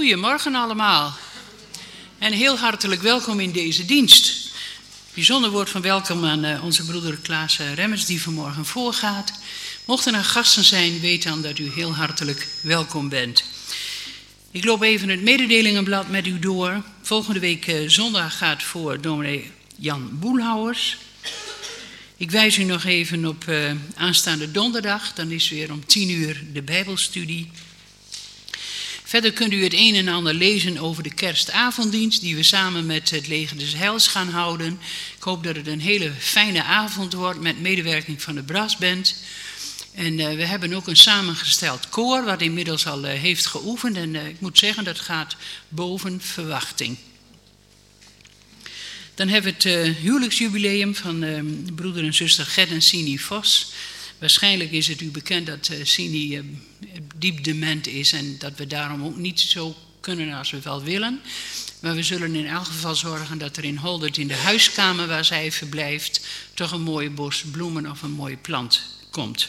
Goedemorgen allemaal en heel hartelijk welkom in deze dienst. Bijzonder woord van welkom aan onze broeder Klaas Remmers die vanmorgen voorgaat. Mochten er gasten zijn, weet dan dat u heel hartelijk welkom bent. Ik loop even het mededelingenblad met u door. Volgende week zondag gaat voor dominee Jan Boelhouwers. Ik wijs u nog even op aanstaande donderdag. Dan is weer om 10 uur de Bijbelstudie. Verder kunt u het een en ander lezen over de kerstavonddienst die we samen met het Leger des Heils gaan houden. Ik hoop dat het een hele fijne avond wordt met medewerking van de brassband. En we hebben ook een samengesteld koor wat inmiddels al heeft geoefend. En ik moet zeggen dat gaat boven verwachting. Dan hebben we het huwelijksjubileum van broeder en zuster Gert en Sini Vos. Waarschijnlijk is het u bekend dat Sini diep dement is en dat we daarom ook niet zo kunnen als we wel willen. Maar we zullen in elk geval zorgen dat er in Holdert in de huiskamer waar zij verblijft toch een mooie bos bloemen of een mooie plant komt.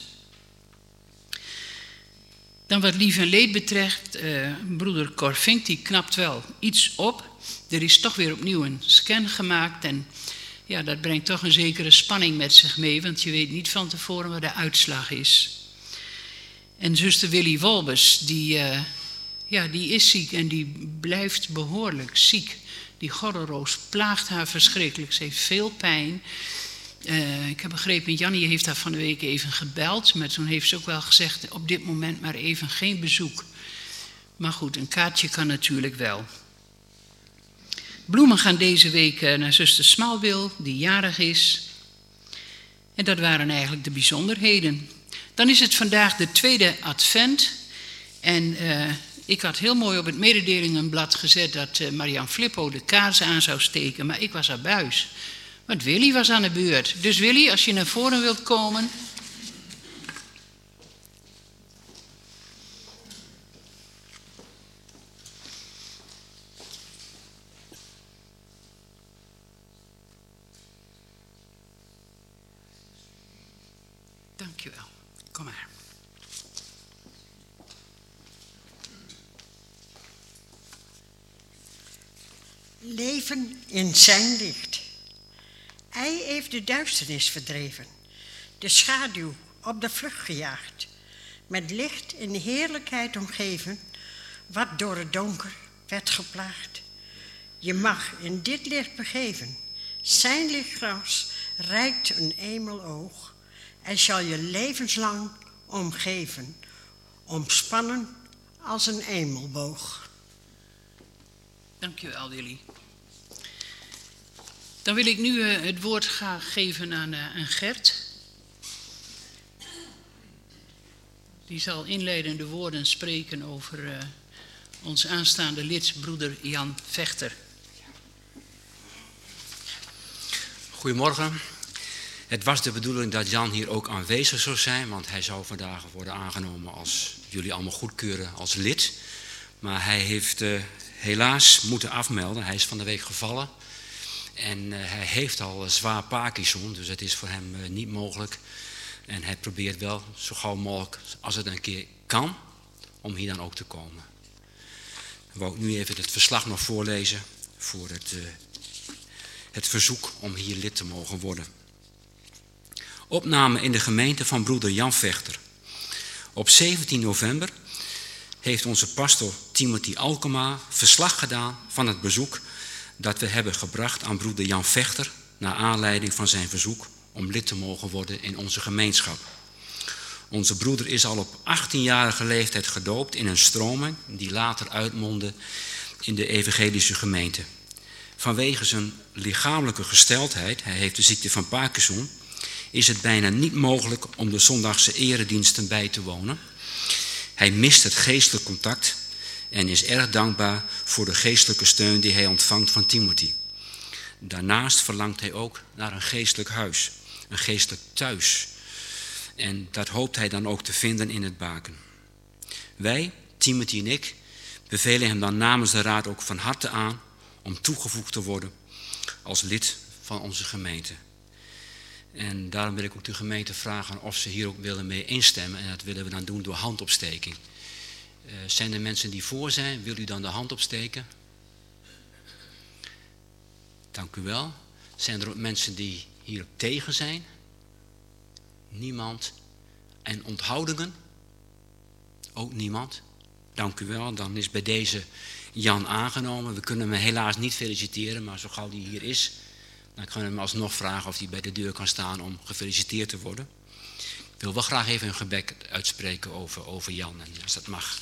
Dan wat lief en leed betreft, broeder Corvink die knapt wel iets op. Er is toch weer opnieuw een scan gemaakt en ja, dat brengt toch een zekere spanning met zich mee, want je weet niet van tevoren wat de uitslag is. En zuster Willy Wolbers, die is ziek en die blijft behoorlijk ziek. Die gordelroos plaagt haar verschrikkelijk, ze heeft veel pijn. Ik heb begrepen, Jannie heeft haar van de week even gebeld, maar toen heeft ze ook wel gezegd, op dit moment maar even geen bezoek. Maar goed, een kaartje kan natuurlijk wel. Bloemen gaan deze week naar zuster Smalwil, die jarig is. En dat waren eigenlijk de bijzonderheden. Dan is het vandaag de tweede advent. En ik had heel mooi op het mededelingenblad gezet dat Marian Flippo de kaars aan zou steken. Maar ik was abuis. Want Willy was aan de beurt. Dus Willy, als je naar voren wilt komen. Dankjewel. Kom maar. Leven in zijn licht. Hij heeft de duisternis verdreven, de schaduw op de vlucht gejaagd, met licht in heerlijkheid omgeven, wat door het donker werd geplaagd. Je mag in dit licht begeven, zijn lichtgras reikt een emeloog en zal je levenslang omgeven, omspannen als een emelboog. Dankjewel, Willy. Dan wil ik nu het woord graag geven aan Gert. Die zal inleidende woorden spreken over ons aanstaande lid, broeder Jan Vechter. Goedemorgen. Het was de bedoeling dat Jan hier ook aanwezig zou zijn, want hij zou vandaag worden aangenomen als jullie allemaal goedkeuren als lid. Maar hij heeft helaas moeten afmelden. Hij is van de week gevallen. En hij heeft al zwaar Parkinson, dus het is voor hem niet mogelijk. En hij probeert wel zo gauw mogelijk, als het een keer kan, om hier dan ook te komen. Ik wou nu even het verslag nog voorlezen voor het verzoek om hier lid te mogen worden. Opname in de gemeente van broeder Jan Vechter. Op 17 november heeft onze pastor Timothy Alkema verslag gedaan van het bezoek dat we hebben gebracht aan broeder Jan Vechter naar aanleiding van zijn verzoek om lid te mogen worden in onze gemeenschap. Onze broeder is al op 18-jarige leeftijd gedoopt in een stroming die later uitmondde in de evangelische gemeente. Vanwege zijn lichamelijke gesteldheid, hij heeft de ziekte van Parkinson, is het bijna niet mogelijk om de zondagse erediensten bij te wonen. Hij mist het geestelijk contact en is erg dankbaar voor de geestelijke steun die hij ontvangt van Timothy. Daarnaast verlangt hij ook naar een geestelijk huis, een geestelijk thuis. En dat hoopt hij dan ook te vinden in het Baken. Wij, Timothy en ik, bevelen hem dan namens de raad ook van harte aan om toegevoegd te worden als lid van onze gemeente. En daarom wil ik ook de gemeente vragen of ze hier ook willen mee instemmen. En dat willen we dan doen door handopsteking. Zijn er mensen die voor zijn? Wil u dan de hand opsteken? Dank u wel. Zijn er ook mensen die hierop tegen zijn? Niemand. En onthoudingen? Ook niemand. Dank u wel. Dan is bij deze Jan aangenomen. We kunnen hem helaas niet feliciteren, maar zo gauw hij hier is, dan kunnen we hem alsnog vragen of hij bij de deur kan staan om gefeliciteerd te worden. Ik wil wel graag even een gebed uitspreken over Jan, en als dat mag.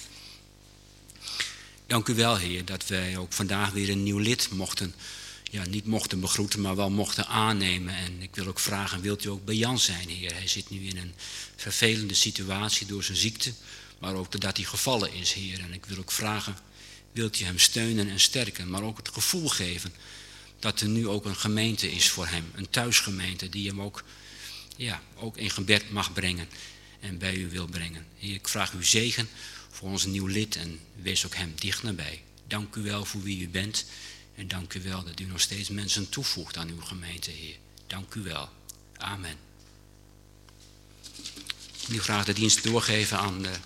Dank u wel, Heer, dat wij ook vandaag weer een nieuw lid niet mochten begroeten, maar wel mochten aannemen. En ik wil ook vragen, wilt u ook bij Jan zijn, Heer? Hij zit nu in een vervelende situatie door zijn ziekte, maar ook doordat hij gevallen is, Heer. En ik wil ook vragen, wilt u hem steunen en sterken, maar ook het gevoel geven dat er nu ook een gemeente is voor hem, een thuisgemeente die hem ook in gebed mag brengen en bij u wil brengen. Heer, ik vraag uw zegen voor ons nieuw lid en wees ook hem dicht nabij. Dank u wel voor wie u bent en dank u wel dat u nog steeds mensen toevoegt aan uw gemeente, Heer. Dank u wel. Amen. Ik wil graag de dienst doorgeven aan de...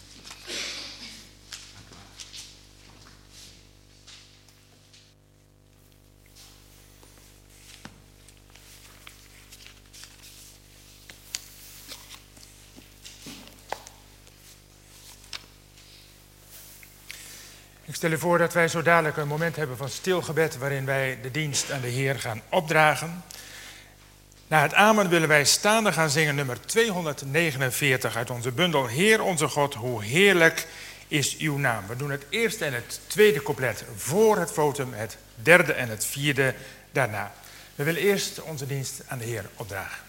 Ik stel u voor dat wij zo dadelijk een moment hebben van stil gebed waarin wij de dienst aan de Heer gaan opdragen. Na het amen willen wij staande gaan zingen nummer 249 uit onze bundel Heer onze God, hoe heerlijk is uw naam. We doen het eerste en het tweede couplet voor het votum, het derde en het vierde daarna. We willen eerst onze dienst aan de Heer opdragen.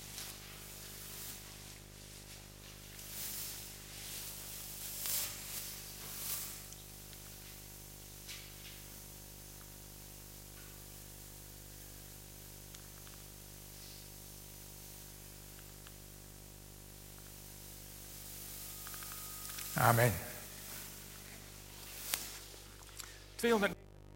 Amen. 200.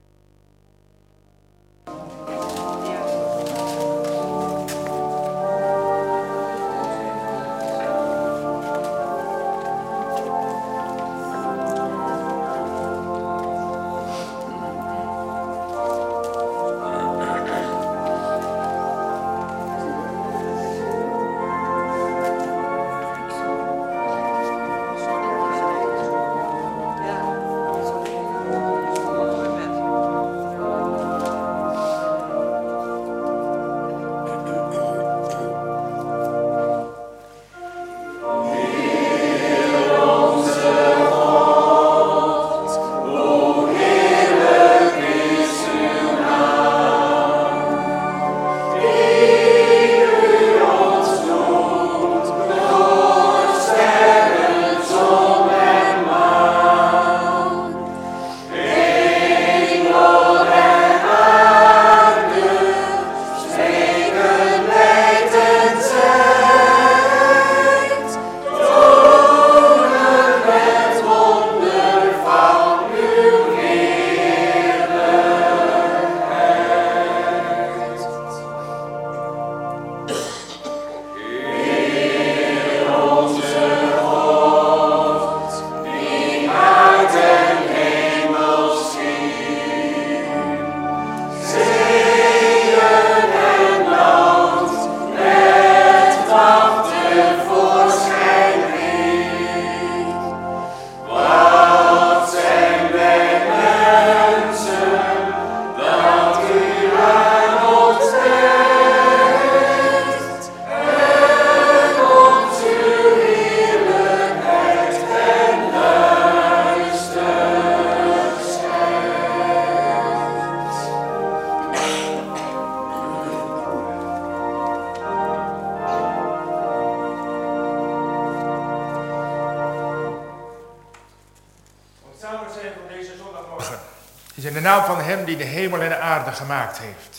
is in de naam van hem die de hemel en de aarde gemaakt heeft.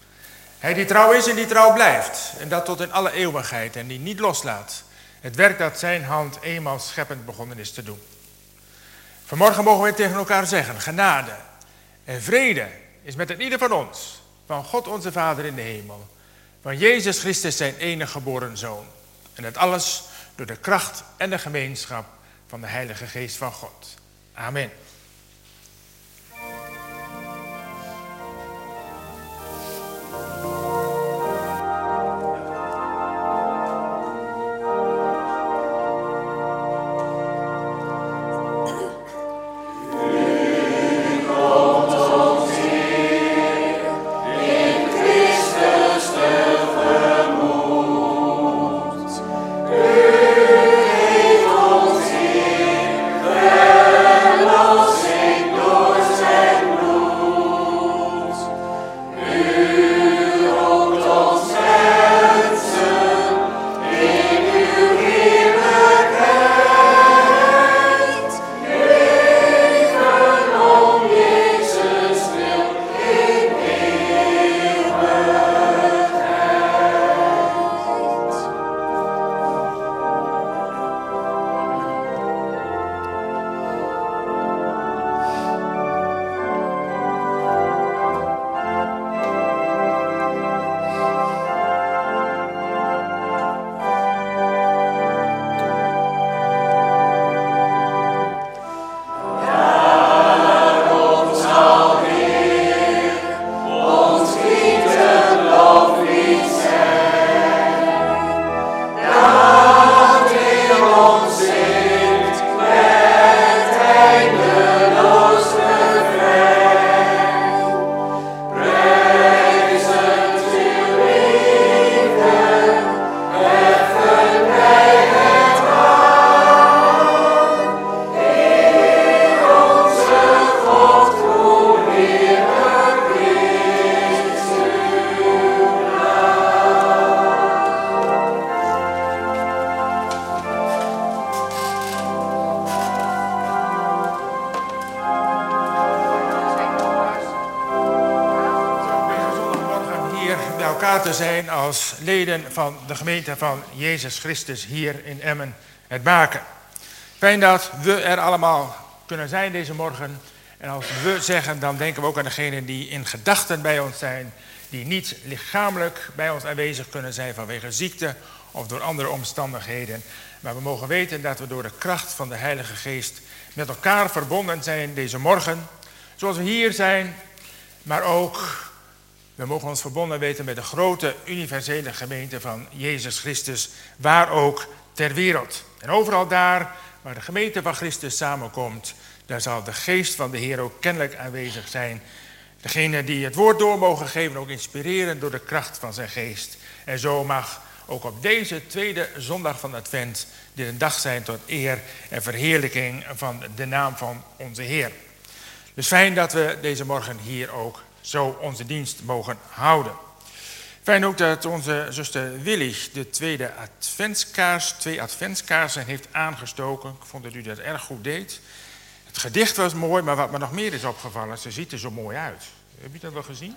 Hij die trouw is en die trouw blijft, en dat tot in alle eeuwigheid, en die niet loslaat het werk dat zijn hand eenmaal scheppend begonnen is te doen. Vanmorgen mogen wij tegen elkaar zeggen, genade en vrede is met het ieder van ons, van God onze Vader in de hemel, van Jezus Christus zijn enige geboren Zoon. En dat alles door de kracht en de gemeenschap van de Heilige Geest van God. Amen. Te zijn als leden van de gemeente van Jezus Christus hier in Emmen, het Baken. Fijn dat we er allemaal kunnen zijn deze morgen. En als we zeggen, dan denken we ook aan degenen die in gedachten bij ons zijn, die niet lichamelijk bij ons aanwezig kunnen zijn vanwege ziekte of door andere omstandigheden. Maar we mogen weten dat we door de kracht van de Heilige Geest met elkaar verbonden zijn deze morgen. Zoals we hier zijn, maar ook we mogen ons verbonden weten met de grote universele gemeente van Jezus Christus, waar ook ter wereld. En overal daar waar de gemeente van Christus samenkomt, daar zal de geest van de Heer ook kennelijk aanwezig zijn. Degene die het woord door mogen geven, ook inspireren door de kracht van zijn geest. En zo mag ook op deze tweede zondag van Advent dit een dag zijn tot eer en verheerlijking van de naam van onze Heer. Dus fijn dat we deze morgen hier ook zo onze dienst mogen houden. Fijn ook dat onze zuster Willy de twee adventskaarsen heeft aangestoken. Ik vond dat u dat erg goed deed. Het gedicht was mooi, maar wat me nog meer is opgevallen, ze ziet er zo mooi uit. Heb je dat wel gezien?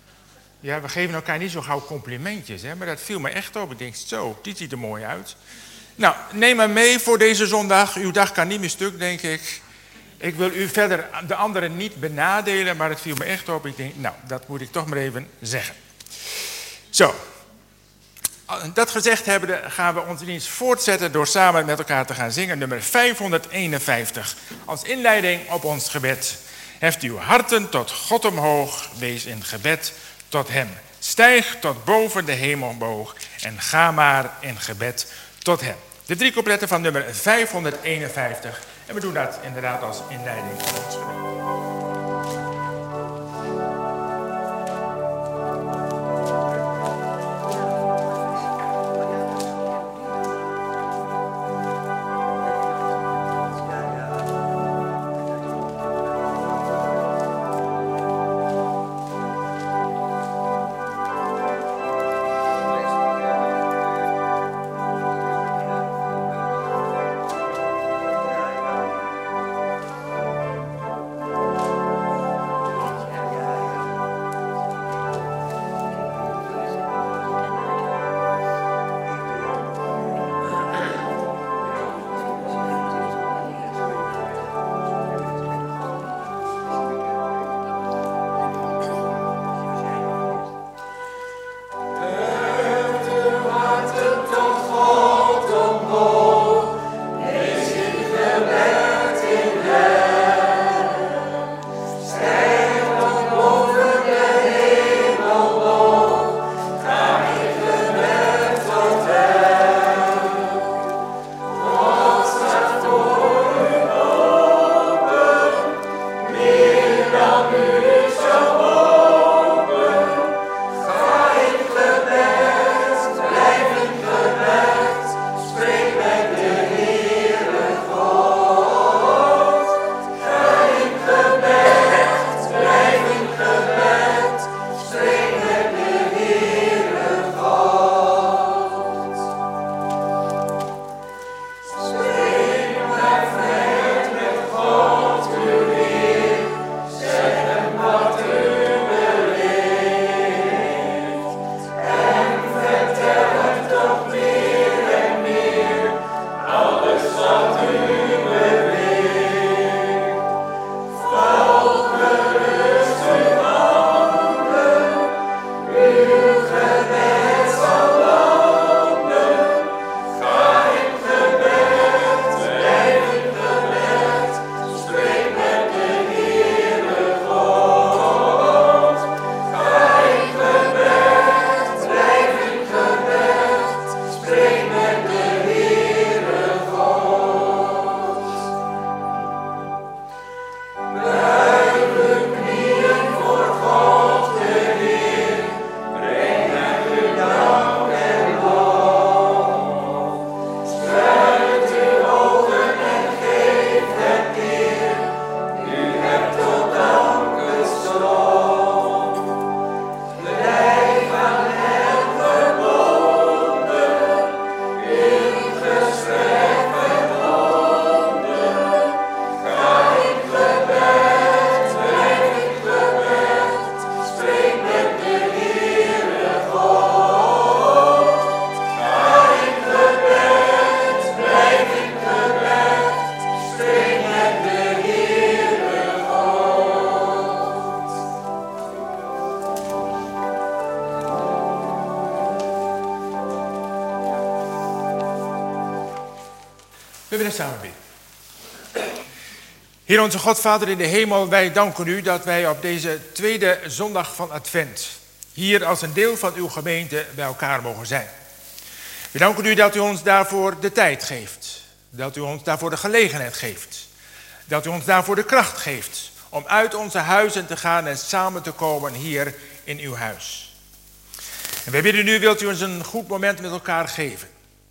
Ja, we geven elkaar niet zo gauw complimentjes, hè? Maar dat viel me echt op. Ik denk, zo, die ziet er mooi uit. Nou, neem maar mee voor deze zondag. Uw dag kan niet meer stuk, denk ik. Ik wil u verder de anderen niet benadelen, maar het viel me echt op. Ik denk, nou, dat moet ik toch maar even zeggen. Zo, dat gezegd hebbende gaan we onze dienst voortzetten door samen met elkaar te gaan zingen. Nummer 551. Als inleiding op ons gebed. Heft uw harten tot God omhoog, wees in gebed tot hem. Stijg tot boven de hemelboog en ga maar in gebed tot hem. De 3 coupletten van nummer 551. En we doen dat inderdaad als inleiding van ons gebed. We willen samen bidden. Heer onze God, Vader in de hemel, wij danken u dat wij op deze tweede zondag van Advent hier als een deel van uw gemeente bij elkaar mogen zijn. We danken u dat u ons daarvoor de tijd geeft, dat u ons daarvoor de gelegenheid geeft, dat u ons daarvoor de kracht geeft om uit onze huizen te gaan en samen te komen hier in uw huis. En wij bidden u, wilt u ons een goed moment met elkaar geven.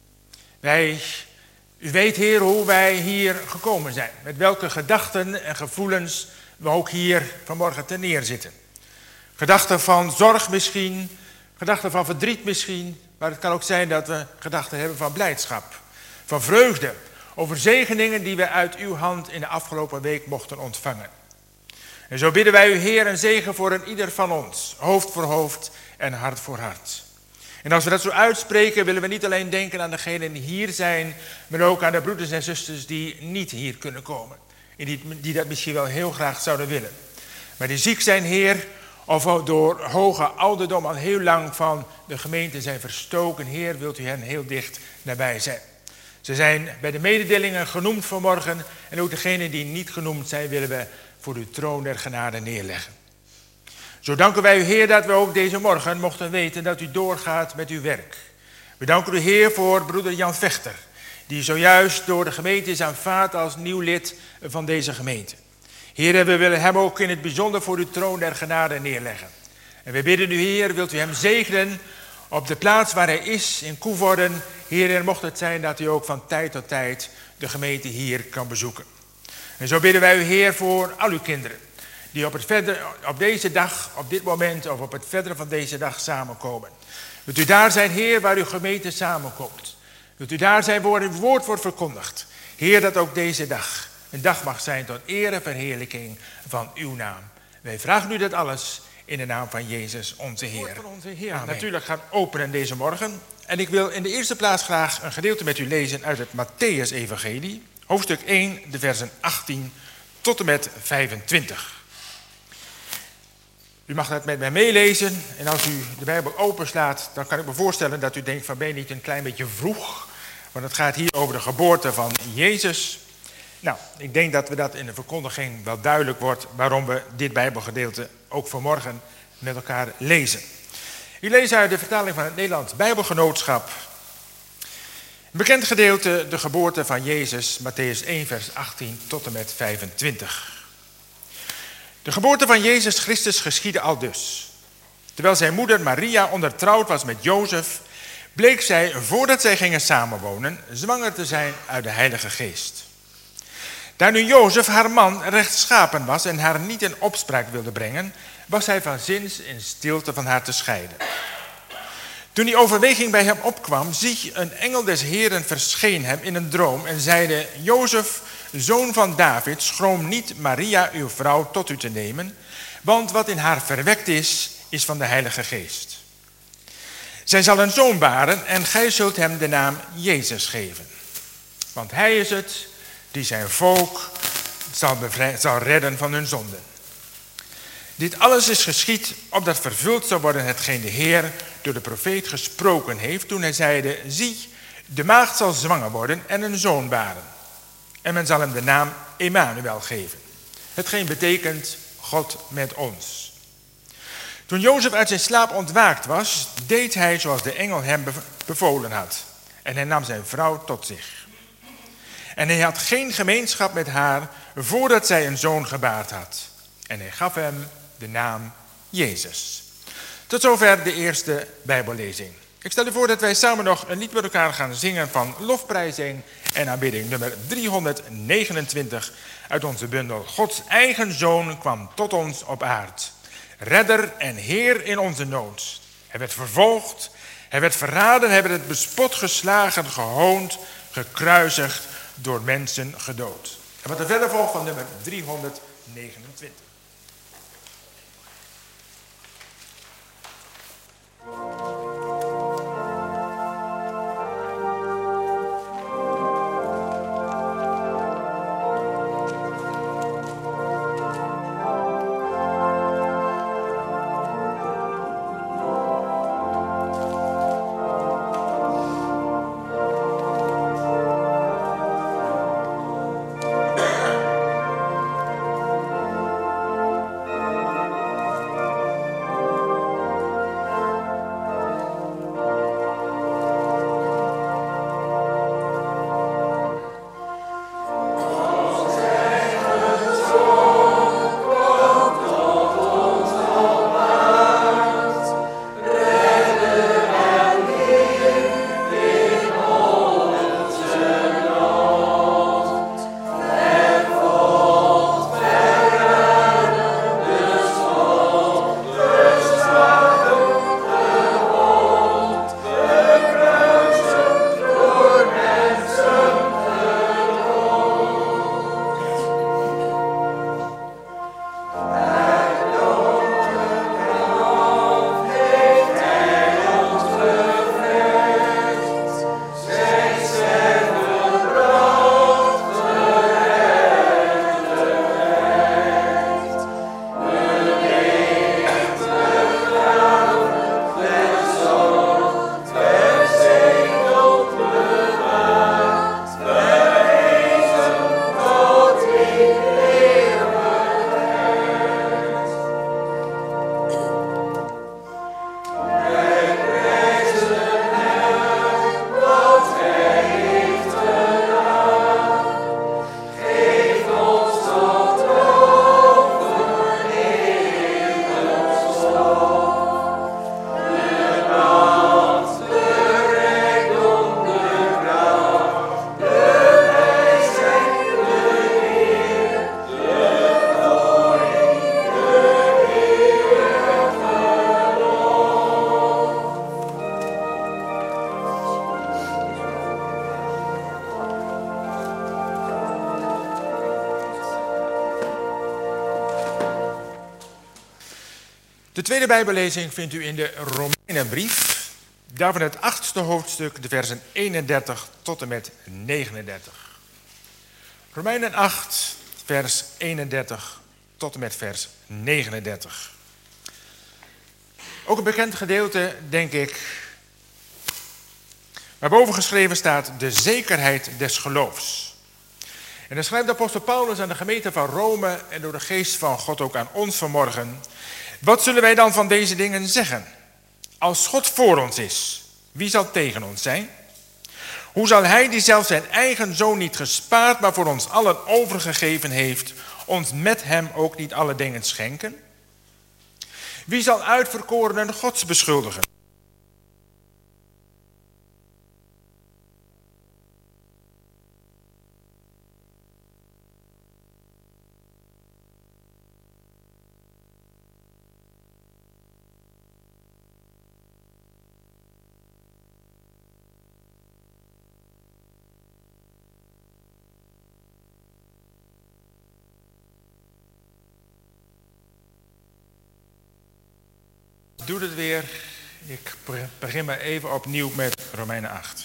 U weet, Heer, hoe wij hier gekomen zijn. Met welke gedachten en gevoelens we ook hier vanmorgen ten neerzitten. Gedachten van zorg misschien, gedachten van verdriet misschien. Maar het kan ook zijn dat we gedachten hebben van blijdschap, van vreugde. Over zegeningen die we uit uw hand in de afgelopen week mochten ontvangen. En zo bidden wij u, Heer, een zegen voor een ieder van ons. Hoofd voor hoofd en hart voor hart. En als we dat zo uitspreken, willen we niet alleen denken aan degenen die hier zijn, maar ook aan de broeders en zusters die niet hier kunnen komen. En die dat misschien wel heel graag zouden willen. Maar die ziek zijn, Heer, of door hoge ouderdom al heel lang van de gemeente zijn verstoken. Heer, wilt u hen heel dicht nabij zijn. Ze zijn bij de mededelingen genoemd vanmorgen. En ook degenen die niet genoemd zijn, willen we voor uw troon der genade neerleggen. Zo danken wij u, Heer, dat we ook deze morgen mochten weten dat u doorgaat met uw werk. We danken u, Heer, voor broeder Jan Vechter, die zojuist door de gemeente is aanvaard als nieuw lid van deze gemeente. Heer, we willen hem ook in het bijzonder voor uw troon der genade neerleggen. En we bidden u, Heer, wilt u hem zegenen op de plaats waar hij is, in Koevoorden. Heer, en mocht het zijn dat u ook van tijd tot tijd de gemeente hier kan bezoeken. En zo bidden wij u, Heer, voor al uw kinderen, die op deze dag, op dit moment of op het verdere van deze dag samenkomen. Wilt u daar zijn, Heer, waar uw gemeente samenkomt. Wilt u daar zijn waar uw woord wordt verkondigd. Heer, dat ook deze dag een dag mag zijn tot eer en verheerlijking van uw naam. Wij vragen u dat alles in de naam van Jezus, onze Heer. Amen. Natuurlijk gaan openen deze morgen. En ik wil in de eerste plaats graag een gedeelte met u lezen uit het Mattheüs-evangelie. Hoofdstuk 1, de versen 18 tot en met 25. U mag dat met mij meelezen. En als u de Bijbel openslaat, dan kan ik me voorstellen dat u denkt van, ben je niet een klein beetje vroeg? Want het gaat hier over de geboorte van Jezus. Nou, ik denk dat we dat in de verkondiging wel duidelijk wordt waarom we dit Bijbelgedeelte ook vanmorgen met elkaar lezen. Ik lees uit de vertaling van het Nederlands Bijbelgenootschap. Een bekend gedeelte, de geboorte van Jezus, Mattheüs 1, vers 18 tot en met 25. De geboorte van Jezus Christus geschiedde aldus. Terwijl zijn moeder Maria ondertrouwd was met Jozef, bleek zij, voordat zij gingen samenwonen, zwanger te zijn uit de Heilige Geest. Daar nu Jozef, haar man, rechtschapen was en haar niet in opspraak wilde brengen, was hij van zins in stilte van haar te scheiden. Toen die overweging bij hem opkwam, zie, een engel des Heeren verscheen hem in een droom en zeide, Jozef, zoon van David, schroom niet Maria, uw vrouw, tot u te nemen, want wat in haar verwekt is, is van de Heilige Geest. Zij zal een zoon baren en gij zult hem de naam Jezus geven. Want hij is het die zijn volk zal redden van hun zonden. Dit alles is geschied opdat vervuld zou worden hetgeen de Heer door de profeet gesproken heeft toen hij zeide, zie, de maagd zal zwanger worden en een zoon baren. En men zal hem de naam Emmanuel geven. Hetgeen betekent God met ons. Toen Jozef uit zijn slaap ontwaakt was, deed hij zoals de engel hem bevolen had. En hij nam zijn vrouw tot zich. En hij had geen gemeenschap met haar voordat zij een zoon gebaard had. En hij gaf hem de naam Jezus. Tot zover de eerste Bijbellezing. Ik stel u voor dat wij samen nog een lied met elkaar gaan zingen van lofprijzing en aanbidding. Nummer 329 uit onze bundel. Gods eigen Zoon kwam tot ons op aard. Redder en Heer in onze nood. Hij werd vervolgd, hij werd verraden, hij werd het bespot geslagen, gehoond, gekruisigd, door mensen gedood. En wat er verder volgt van nummer 329. De tweede Bijbellezing vindt u in de Romeinenbrief, daarvan het 8e hoofdstuk, de versen 31 tot en met 39. Romeinen 8, vers 31 tot en met vers 39. Ook een bekend gedeelte, denk ik, waarboven geschreven staat de zekerheid des geloofs. En dan schrijft de apostel Paulus aan de gemeente van Rome en door de geest van God ook aan ons vanmorgen: wat zullen wij dan van deze dingen zeggen? Als God voor ons is, wie zal tegen ons zijn? Hoe zal hij die zelfs zijn eigen zoon niet gespaard, maar voor ons allen overgegeven heeft, ons met hem ook niet alle dingen schenken? Wie zal uitverkorenen Gods beschuldigen? Ik doe het weer. Ik begin maar even opnieuw met Romeinen 8.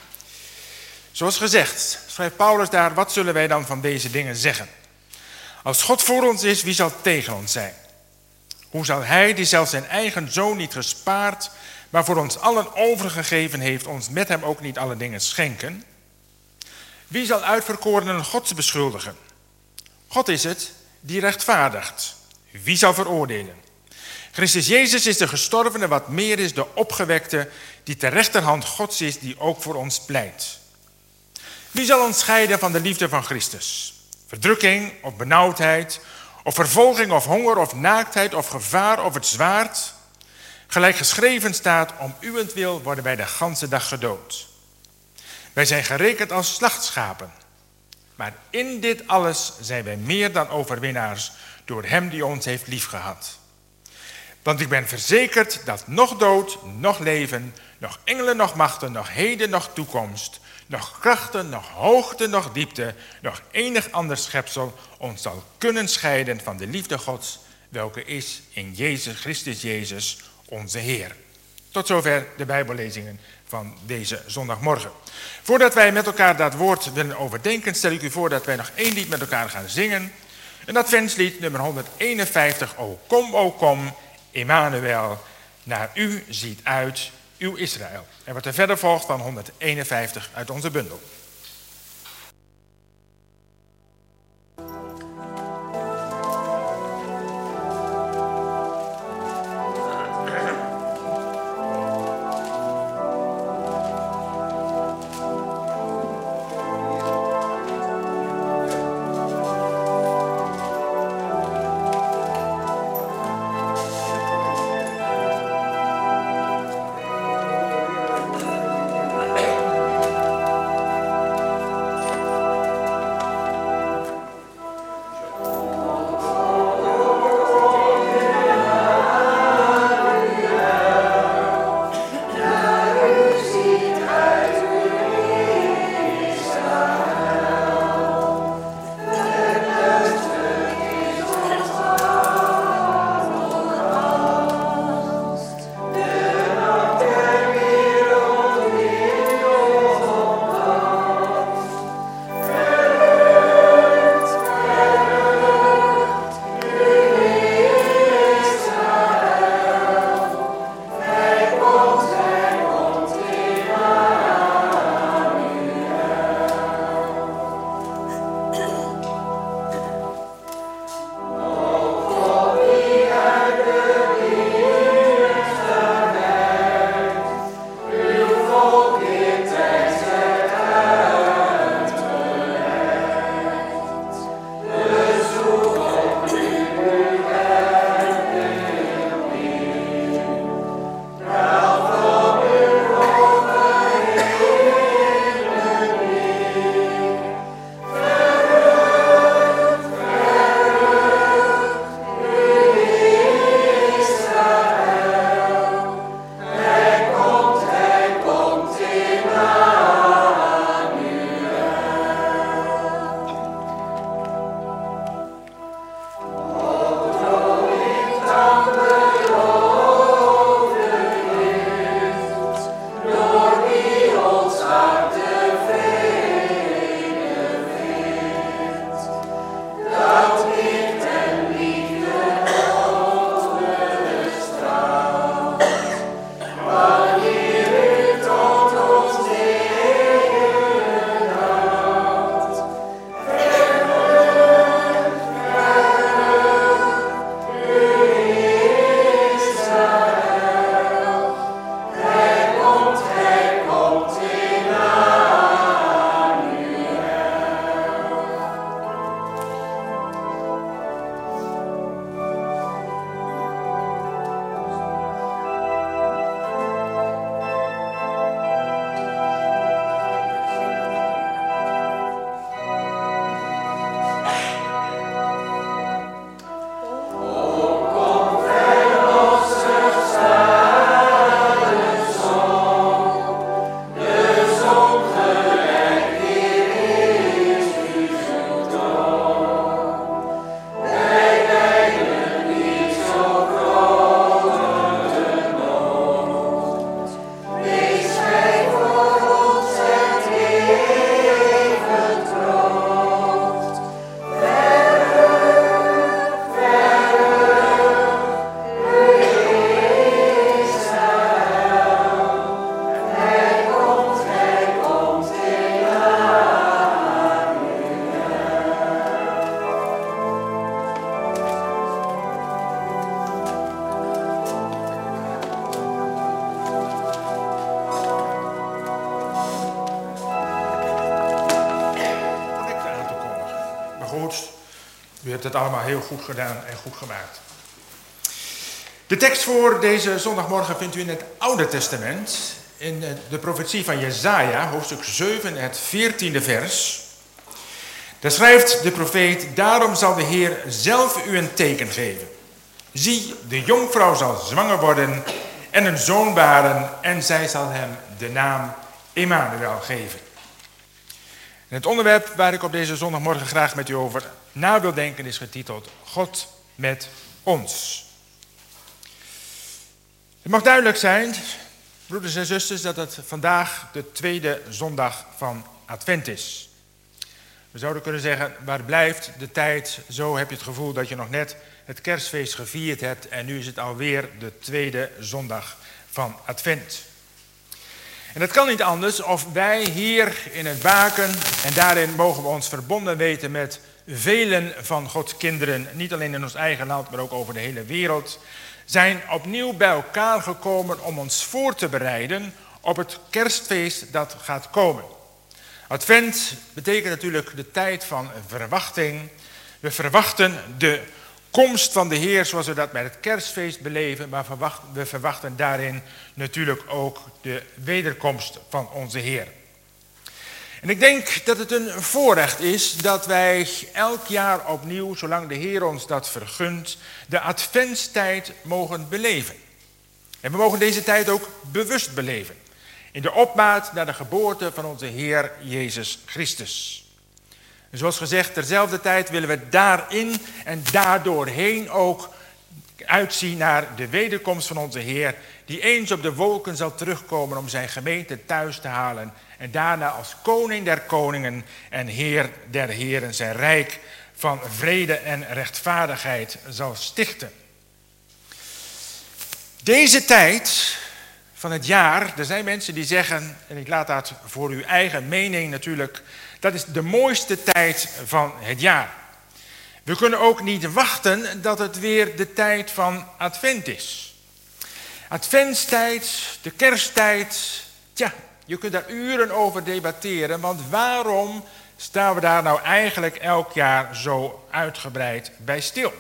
Zoals gezegd, schrijft Paulus daar: wat zullen wij dan van deze dingen zeggen? Als God voor ons is, wie zal tegen ons zijn? Hoe zal hij, die zelfs zijn eigen zoon niet gespaard, maar voor ons allen overgegeven heeft, ons met hem ook niet alle dingen schenken? Wie zal uitverkorenen Gods beschuldigen? God is het die rechtvaardigt. Wie zal veroordelen? Christus Jezus is de gestorvene, wat meer is, de opgewekte, die ter rechterhand Gods is, die ook voor ons pleit. Wie zal ons scheiden van de liefde van Christus? Verdrukking of benauwdheid, of vervolging of honger of naaktheid of gevaar of het zwaard? Gelijk geschreven staat, om uwentwil worden wij de ganse dag gedood. Wij zijn gerekend als slachtschapen. Maar in dit alles zijn wij meer dan overwinnaars door hem die ons heeft liefgehad. Want ik ben verzekerd dat nog dood, nog leven, nog engelen, nog machten, nog heden, nog toekomst, nog krachten, nog hoogte, nog diepte, nog enig ander schepsel ons zal kunnen scheiden van de liefde Gods, welke is in Christus Jezus, onze Heer. Tot zover de Bijbellezingen van deze zondagmorgen. Voordat wij met elkaar dat woord willen overdenken, stel ik u voor dat wij nog 1 lied met elkaar gaan zingen. Een adventslied, nummer 151, O kom, Emmanuel, naar u ziet uit uw Israël. En wat er verder volgt van 151 uit onze bundel. hebt het allemaal heel goed gedaan en goed gemaakt. De tekst voor deze zondagmorgen vindt u in het Oude Testament. In de profetie van Jesaja, hoofdstuk 7, het 14e vers. Daar schrijft de profeet: daarom zal de Heer zelf u een teken geven. Zie, de jonkvrouw zal zwanger worden en een zoon baren en zij zal hem de naam Emmanuel geven. En het onderwerp waar ik op deze zondagmorgen graag met u over na wil denken is getiteld God met ons. Het mag duidelijk zijn, broeders en zusters, dat het vandaag de tweede zondag van Advent is. We zouden kunnen zeggen, waar blijft de tijd? Zo heb je het gevoel dat je nog net het kerstfeest gevierd hebt en nu is het alweer de tweede zondag van Advent. En dat kan niet anders of wij hier in het Baken, en daarin mogen we ons verbonden weten met velen van Gods kinderen, niet alleen in ons eigen land, maar ook over de hele wereld, zijn opnieuw bij elkaar gekomen om ons voor te bereiden op het kerstfeest dat gaat komen. Advent betekent natuurlijk de tijd van verwachting. We verwachten de komst van de Heer zoals we dat bij het kerstfeest beleven, maar we verwachten daarin natuurlijk ook de wederkomst van onze Heer. En ik denk dat het een voorrecht is dat wij elk jaar opnieuw, zolang de Heer ons dat vergunt, de adventstijd mogen beleven. En we mogen deze tijd ook bewust beleven. In de opmaat naar de geboorte van onze Heer Jezus Christus. En zoals gezegd, terzelfde tijd willen we daarin en daardoorheen ook uitzien naar de wederkomst van onze Heer, die eens op de wolken zal terugkomen om zijn gemeente thuis te halen en daarna als koning der koningen en heer der heren zijn rijk van vrede en rechtvaardigheid zal stichten. Deze tijd van het jaar, er zijn mensen die zeggen, en ik laat dat voor uw eigen mening natuurlijk, dat is de mooiste tijd van het jaar. We kunnen ook niet wachten dat het weer de tijd van Advent is. Adventstijd, de kersttijd, je kunt daar uren over debatteren, want waarom staan we daar nou eigenlijk elk jaar zo uitgebreid bij stil?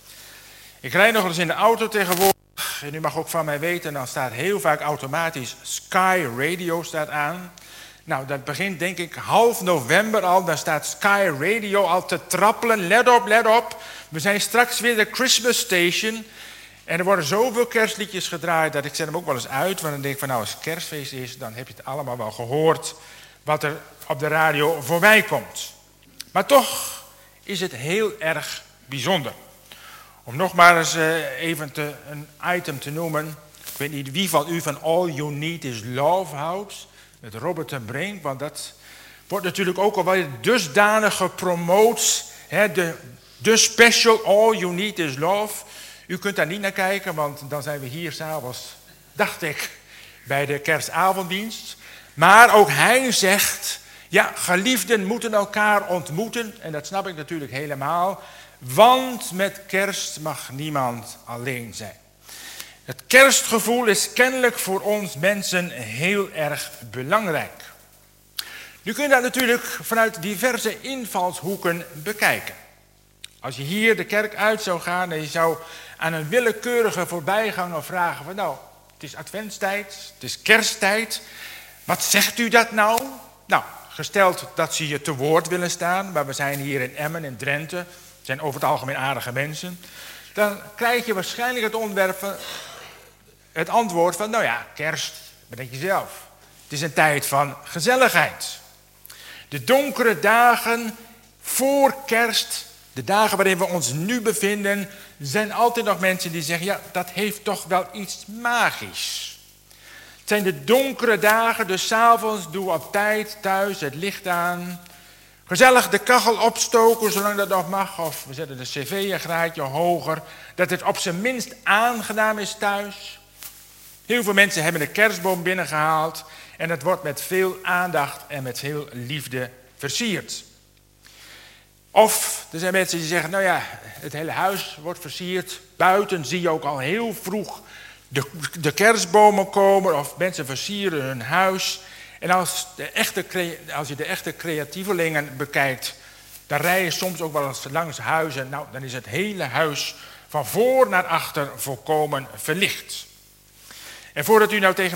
Ik rijd nog eens in de auto tegenwoordig, en u mag ook van mij weten, dan staat heel vaak automatisch Sky Radio staat aan. Nou, dat begint denk ik half november al, daar staat Sky Radio al te trappelen. Let op, let op, we zijn straks weer de Christmas Station. En er worden zoveel kerstliedjes gedraaid dat ik zet hem ook wel eens uit. Want dan denk ik van nou, als het kerstfeest is, dan heb je het allemaal wel gehoord wat er op de radio voorbij komt. Maar toch is het heel erg bijzonder. Om nog maar eens even een item te noemen. Ik weet niet wie van u van All You Need Is Love houdt. Met Robert ten Brink, want dat wordt natuurlijk ook al wel dusdanig gepromoot. De special All You Need Is Love. U kunt daar niet naar kijken, want dan zijn we hier s'avonds, dacht ik, bij de kerstavonddienst. Maar ook hij zegt, ja, geliefden moeten elkaar ontmoeten. En dat snap ik natuurlijk helemaal. Want met kerst mag niemand alleen zijn. Het kerstgevoel is kennelijk voor ons mensen heel erg belangrijk. Nu kun je dat natuurlijk vanuit diverse invalshoeken bekijken. Als je hier de kerk uit zou gaan en je zou aan een willekeurige voorbijganger vragen van nou, het is adventstijd, het is kersttijd. Wat zegt u dat nou? Nou, gesteld dat ze je te woord willen staan, maar we zijn hier in Emmen in Drenthe, zijn over het algemeen aardige mensen. Dan krijg je waarschijnlijk het antwoord van nou ja, kerst, bedenk je zelf. Het is een tijd van gezelligheid. De donkere dagen voor kerst, de dagen waarin we ons nu bevinden, zijn altijd nog mensen die zeggen, ja, dat heeft toch wel iets magisch. Het zijn de donkere dagen, dus 's avonds doen we op tijd thuis het licht aan. Gezellig de kachel opstoken, zolang dat nog mag, of we zetten de cv een graadje hoger, dat het op zijn minst aangenaam is thuis. Heel veel mensen hebben de kerstboom binnengehaald en het wordt met veel aandacht en met veel liefde versierd. Of er zijn mensen die zeggen, nou ja, het hele huis wordt versierd. Buiten zie je ook al heel vroeg de kerstbomen komen of mensen versieren hun huis. En als je de echte creatievelingen bekijkt, Dan rij je soms ook wel eens langs huizen. Nou, dan is het hele huis van voor naar achter volkomen verlicht. En voordat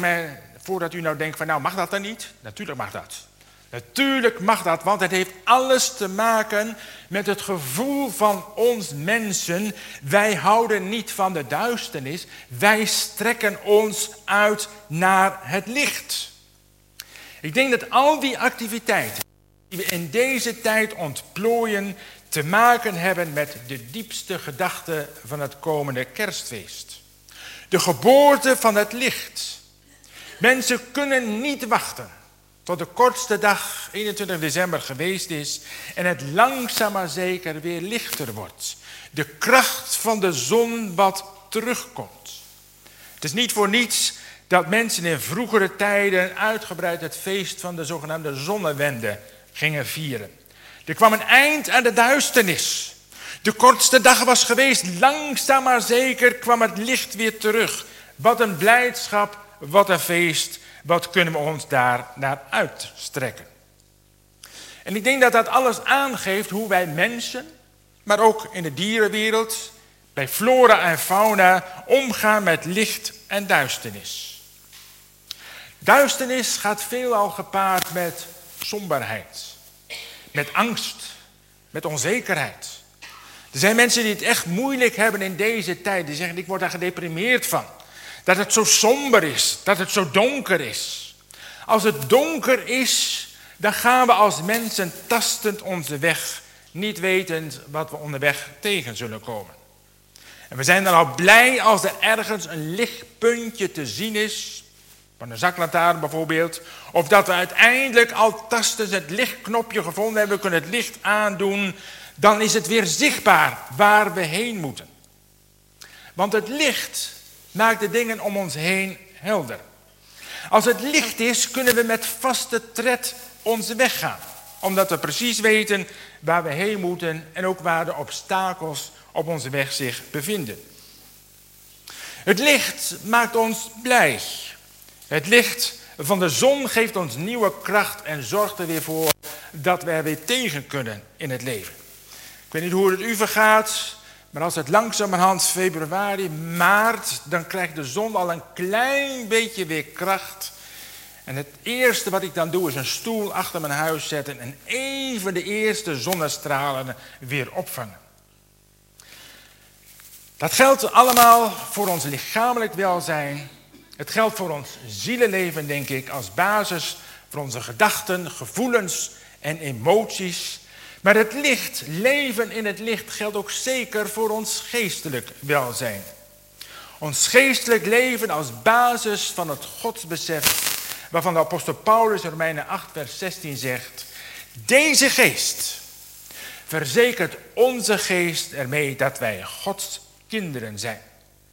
u nou denkt van nou mag dat dan niet? Natuurlijk mag dat. Natuurlijk mag dat, want het heeft alles te maken met het gevoel van ons mensen. Wij houden niet van de duisternis. Wij strekken ons uit naar het licht. Ik denk dat al die activiteiten die we in deze tijd ontplooien te maken hebben met de diepste gedachte van het komende kerstfeest. De geboorte van het licht. Mensen kunnen niet wachten tot de kortste dag 21 december geweest is en het langzaam maar zeker weer lichter wordt. De kracht van de zon wat terugkomt. Het is niet voor niets dat mensen in vroegere tijden uitgebreid het feest van de zogenaamde zonnewende gingen vieren. Er kwam een eind aan de duisternis. De kortste dag was geweest, langzaam maar zeker kwam het licht weer terug. Wat een blijdschap, wat een feest, wat kunnen we ons daar naar uitstrekken. En ik denk dat dat alles aangeeft hoe wij mensen, maar ook in de dierenwereld, bij flora en fauna, omgaan met licht en duisternis. Duisternis gaat veelal gepaard met somberheid, met angst, met onzekerheid. Er zijn mensen die het echt moeilijk hebben in deze tijd. Die zeggen, ik word daar gedeprimeerd van. Dat het zo somber is, dat het zo donker is. Als het donker is, dan gaan we als mensen tastend onze weg, niet wetend wat we onderweg tegen zullen komen. En we zijn dan al blij als er ergens een lichtpuntje te zien is, van een zaklantaarn bijvoorbeeld, of dat we uiteindelijk al tastend het lichtknopje gevonden hebben, we kunnen het licht aandoen, dan is het weer zichtbaar waar we heen moeten. Want het licht maakt de dingen om ons heen helder. Als het licht is, kunnen we met vaste tred onze weg gaan. Omdat we precies weten waar we heen moeten en ook waar de obstakels op onze weg zich bevinden. Het licht maakt ons blij. Het licht van de zon geeft ons nieuwe kracht en zorgt er weer voor dat we er weer tegen kunnen in het leven. Ik weet niet hoe het u vergaat, maar als het langzamerhand februari, maart, dan krijgt de zon al een klein beetje weer kracht. En het eerste wat ik dan doe is een stoel achter mijn huis zetten en even de eerste zonnestralen weer opvangen. Dat geldt allemaal voor ons lichamelijk welzijn. Het geldt voor ons zielenleven, denk ik, als basis voor onze gedachten, gevoelens en emoties. Maar het licht, leven in het licht, geldt ook zeker voor ons geestelijk welzijn. Ons geestelijk leven als basis van het godsbesef, waarvan de apostel Paulus in Romeinen 8 vers 16 zegt: deze geest verzekert onze geest ermee dat wij Gods kinderen zijn.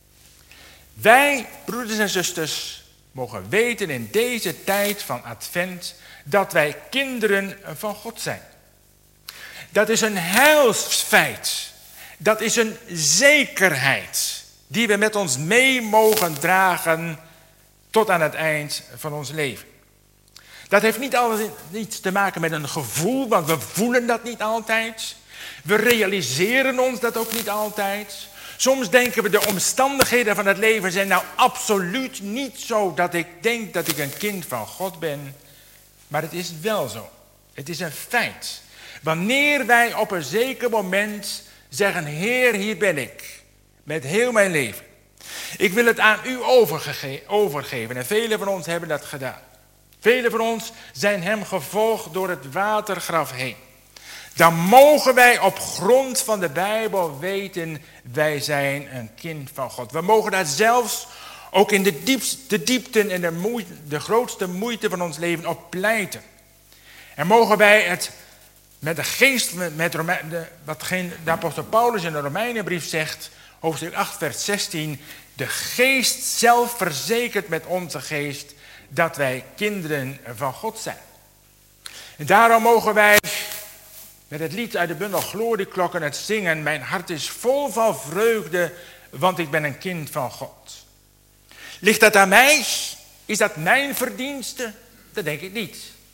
Wij, broeders en zusters, mogen weten in deze tijd van Advent dat wij kinderen van God zijn. Dat is een heilsfeit. Dat is een zekerheid die we met ons mee mogen dragen tot aan het eind van ons leven. Dat heeft niet altijd iets te maken met een gevoel, want we voelen dat niet altijd. We realiseren ons dat ook niet altijd. Soms denken we de omstandigheden van het leven zijn nou absoluut niet zo dat ik denk dat ik een kind van God ben. Maar het is wel zo. Het is een feit. Wanneer wij op een zeker moment zeggen: Heer, hier ben ik, met heel mijn leven. Ik wil het aan u overgeven. En velen van ons hebben dat gedaan. Velen van ons zijn hem gevolgd door het watergraf heen. Dan mogen wij op grond van de Bijbel weten: wij zijn een kind van God. We mogen daar zelfs ook in de diepten en de grootste moeite van ons leven op pleiten. En mogen wij het met de geest, watgeen de apostel Paulus in de Romeinenbrief zegt, hoofdstuk 8 vers 16, de geest zelf verzekert met onze geest dat wij kinderen van God zijn. En daarom mogen wij met het lied uit de bundel Glorieklokken het zingen: mijn hart is vol van vreugde, want ik ben een kind van God. Ligt dat aan mij? Is dat mijn verdienste? Dat denk ik niet.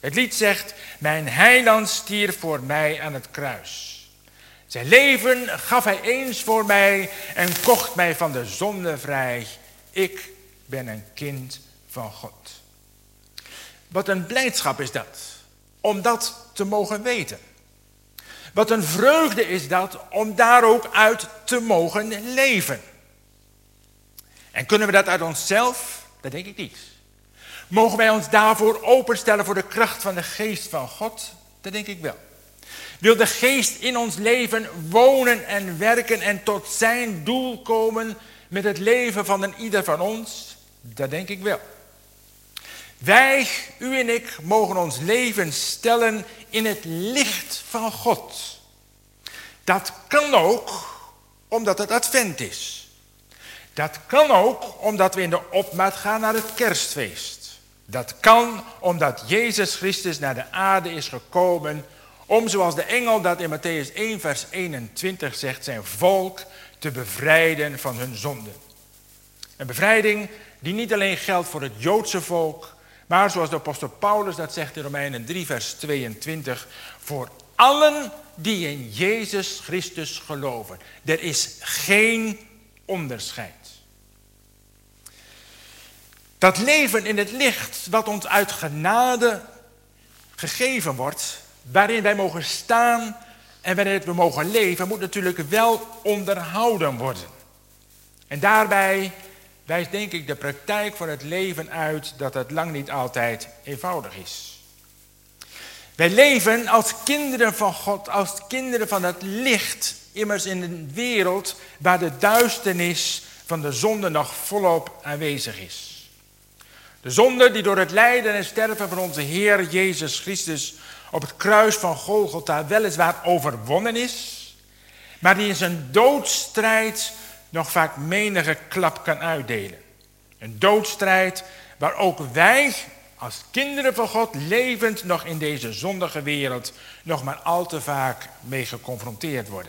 Het lied zegt, mijn heiland stierf voor mij aan het kruis. Zijn leven gaf hij eens voor mij en kocht mij van de zonde vrij. Ik ben een kind van God. Wat een blijdschap is dat, om dat te mogen weten. Wat een vreugde is dat, om daar ook uit te mogen leven. En kunnen we dat uit onszelf? Dat denk ik niet. Mogen wij ons daarvoor openstellen voor de kracht van de geest van God? Dat denk ik wel. Wil de geest in ons leven wonen en werken en tot zijn doel komen met het leven van een ieder van ons? Dat denk ik wel. Wij, u en ik, mogen ons leven stellen in het licht van God. Dat kan ook omdat het advent is. Dat kan ook omdat we in de opmaat gaan naar het kerstfeest. Dat kan omdat Jezus Christus naar de aarde is gekomen om, zoals de engel dat in Mattheüs 1 vers 21 zegt, zijn volk te bevrijden van hun zonden. Een bevrijding die niet alleen geldt voor het Joodse volk, maar zoals de apostel Paulus dat zegt in Romeinen 3 vers 22, voor allen die in Jezus Christus geloven. Er is geen onderscheid. Dat leven in het licht wat ons uit genade gegeven wordt, waarin wij mogen staan en waarin we mogen leven, moet natuurlijk wel onderhouden worden. En daarbij wijst denk ik de praktijk van het leven uit dat het lang niet altijd eenvoudig is. Wij leven als kinderen van God, als kinderen van het licht, immers in een wereld waar de duisternis van de zonde nog volop aanwezig is. De zonde die door het lijden en sterven van onze Heer Jezus Christus op het kruis van Golgotha weliswaar overwonnen is, maar die in zijn doodsstrijd nog vaak menige klap kan uitdelen. Een doodsstrijd waar ook wij als kinderen van God levend nog in deze zondige wereld nog maar al te vaak mee geconfronteerd worden.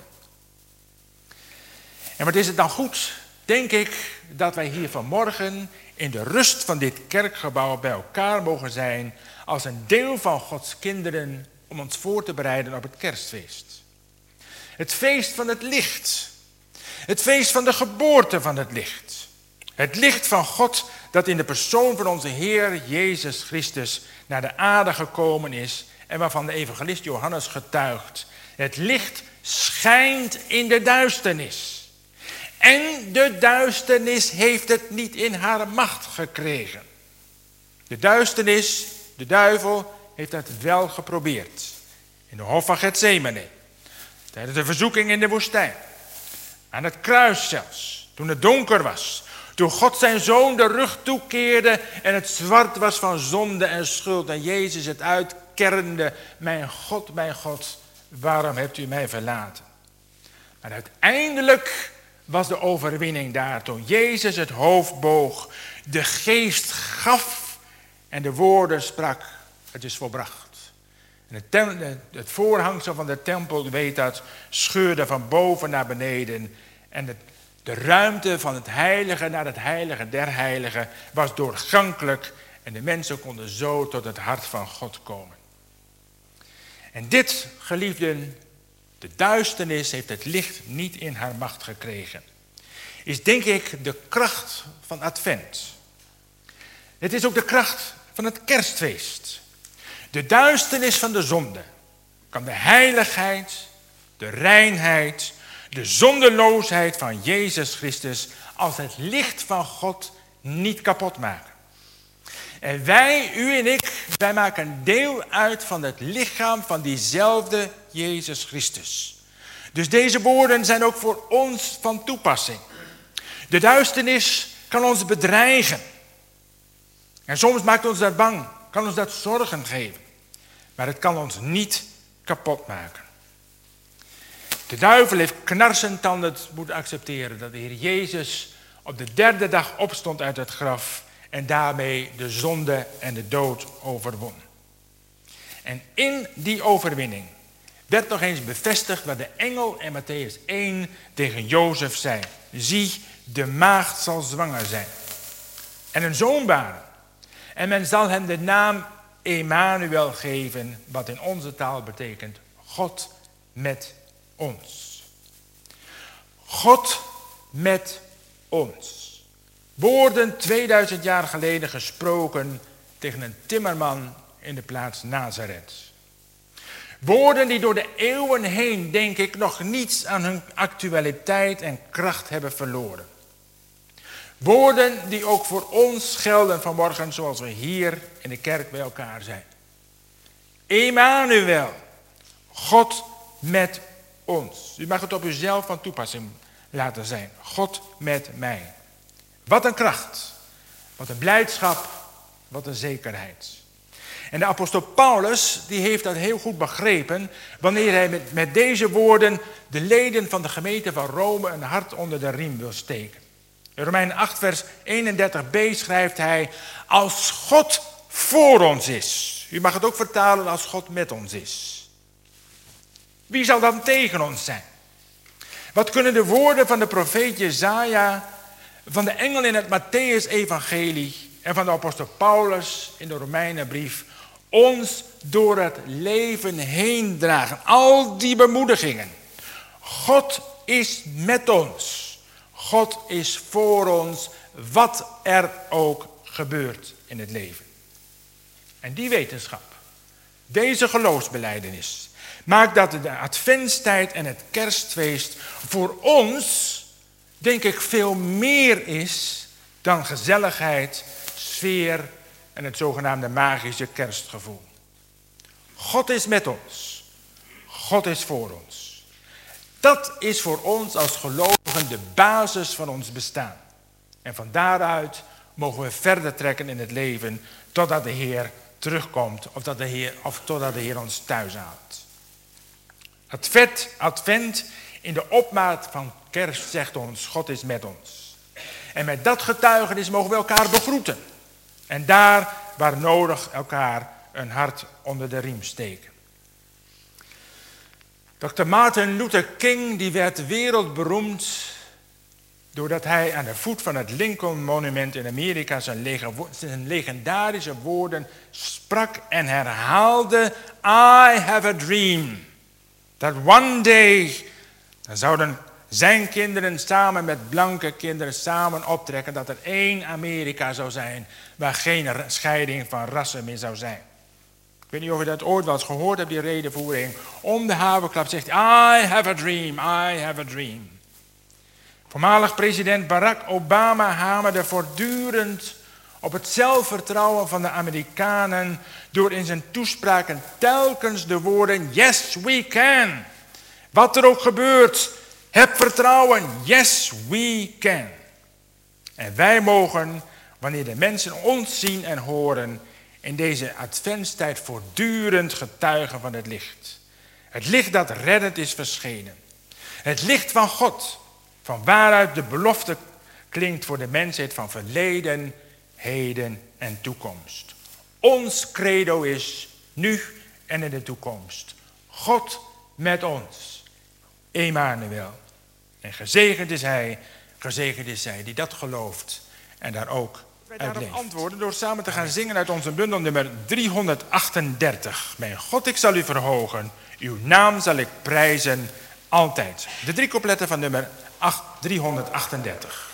En wat is het dan goed, denk ik, dat wij hier vanmorgen in de rust van dit kerkgebouw bij elkaar mogen zijn als een deel van Gods kinderen om ons voor te bereiden op het kerstfeest. Het feest van het licht. Het feest van de geboorte van het licht. Het licht van God dat in de persoon van onze Heer Jezus Christus naar de aarde gekomen is en waarvan de evangelist Johannes getuigt. Het licht schijnt in de duisternis. En de duisternis heeft het niet in haar macht gekregen. De duisternis, de duivel, heeft dat wel geprobeerd. In de hof van Getsemane. Tijdens de verzoeking in de woestijn. Aan het kruis zelfs. Toen het donker was. Toen God zijn zoon de rug toekeerde en het zwart was van zonde en schuld. En Jezus het uitkerende. Mijn God, waarom hebt u mij verlaten? Maar uiteindelijk was de overwinning daar. Toen Jezus het hoofd boog. De geest gaf en de woorden sprak. Het is volbracht. En het voorhangsel van de tempel, u weet dat, scheurde van boven naar beneden. En de ruimte van het heilige naar het heilige der heiligen was doorgankelijk. En de mensen konden zo tot het hart van God komen. En dit, geliefden, de duisternis heeft het licht niet in haar macht gekregen. Is denk ik de kracht van Advent. Het is ook de kracht van het kerstfeest. De duisternis van de zonde kan de heiligheid, de reinheid, de zondeloosheid van Jezus Christus als het licht van God niet kapot maken. En wij, u en ik, wij maken deel uit van het lichaam van diezelfde Jezus Christus. Dus deze woorden zijn ook voor ons van toepassing. De duisternis kan ons bedreigen. En soms maakt ons dat bang, kan ons dat zorgen geven. Maar het kan ons niet kapot maken. De duivel heeft knarsetanden moeten accepteren dat de Heer Jezus op de derde dag opstond uit het graf en daarmee de zonde en de dood overwon. En in die overwinning werd nog eens bevestigd wat de engel in Mattheüs 1 tegen Jozef zei. Zie, de maagd zal zwanger zijn en een zoon baren. En men zal hem de naam Emmanuel geven, wat in onze taal betekent God met ons. God met ons. Woorden 2000 jaar geleden gesproken tegen een timmerman in de plaats Nazareth. Woorden die door de eeuwen heen, denk ik, nog niets aan hun actualiteit en kracht hebben verloren. Woorden die ook voor ons gelden vanmorgen zoals we hier in de kerk bij elkaar zijn. Emmanuel, God met ons. U mag het op uzelf van toepassing laten zijn. God met mij. Wat een kracht, wat een blijdschap, wat een zekerheid. En de apostel Paulus die heeft dat heel goed begrepen wanneer hij met deze woorden de leden van de gemeente van Rome een hart onder de riem wil steken. In Romeinen 8 vers 31b schrijft hij, als God voor ons is. U mag het ook vertalen als God met ons is. Wie zal dan tegen ons zijn? Wat kunnen de woorden van de profeet Jesaja, van de engel in het Mattheüs-evangelie en van de apostel Paulus in de Romeinenbrief ons door het leven heen dragen? Al die bemoedigingen. God is met ons. God is voor ons, wat er ook gebeurt in het leven. En die wetenschap, deze geloofsbelijdenis, maakt dat de adventstijd en het kerstfeest voor ons, denk ik, veel meer is dan gezelligheid, sfeer en het zogenaamde magische kerstgevoel. God is met ons. God is voor ons. Dat is voor ons als gelovigen de basis van ons bestaan. En van daaruit mogen we verder trekken in het leven totdat de Heer terugkomt of totdat de Heer ons thuis haalt. Advent in de opmaat van kerst zegt ons, God is met ons. En met dat getuigenis mogen we elkaar begroeten. En daar waar nodig elkaar een hart onder de riem steken. Dr. Martin Luther King die werd wereldberoemd doordat hij aan de voet van het Lincoln Monument in Amerika zijn legendarische woorden sprak en herhaalde: I have a dream. That one day, dan zouden zijn kinderen samen met blanke kinderen samen optrekken, dat er één Amerika zou zijn waar geen scheiding van rassen meer zou zijn. Ik weet niet of je dat ooit wel eens gehoord hebt, die redenvoering. Om de havenklap zegt hij, I have a dream, I have a dream. Voormalig president Barack Obama hamerde voortdurend op het zelfvertrouwen van de Amerikanen door in zijn toespraken telkens de woorden yes we can. Wat er ook gebeurt, heb vertrouwen, yes we can. En wij mogen, wanneer de mensen ons zien en horen, in deze adventstijd voortdurend getuigen van het licht. Het licht dat reddend is verschenen. Het licht van God, van waaruit de belofte klinkt voor de mensheid van verleden, heden en toekomst. Ons credo is, nu en in de toekomst, God met ons, Emmanuel. En gezegend is zij die dat gelooft en daar ook wij daarop antwoorden door samen te gaan zingen uit onze bundel nummer 338. Mijn God, ik zal u verhogen, uw naam zal ik prijzen altijd. De 3 coupletten van nummer 338.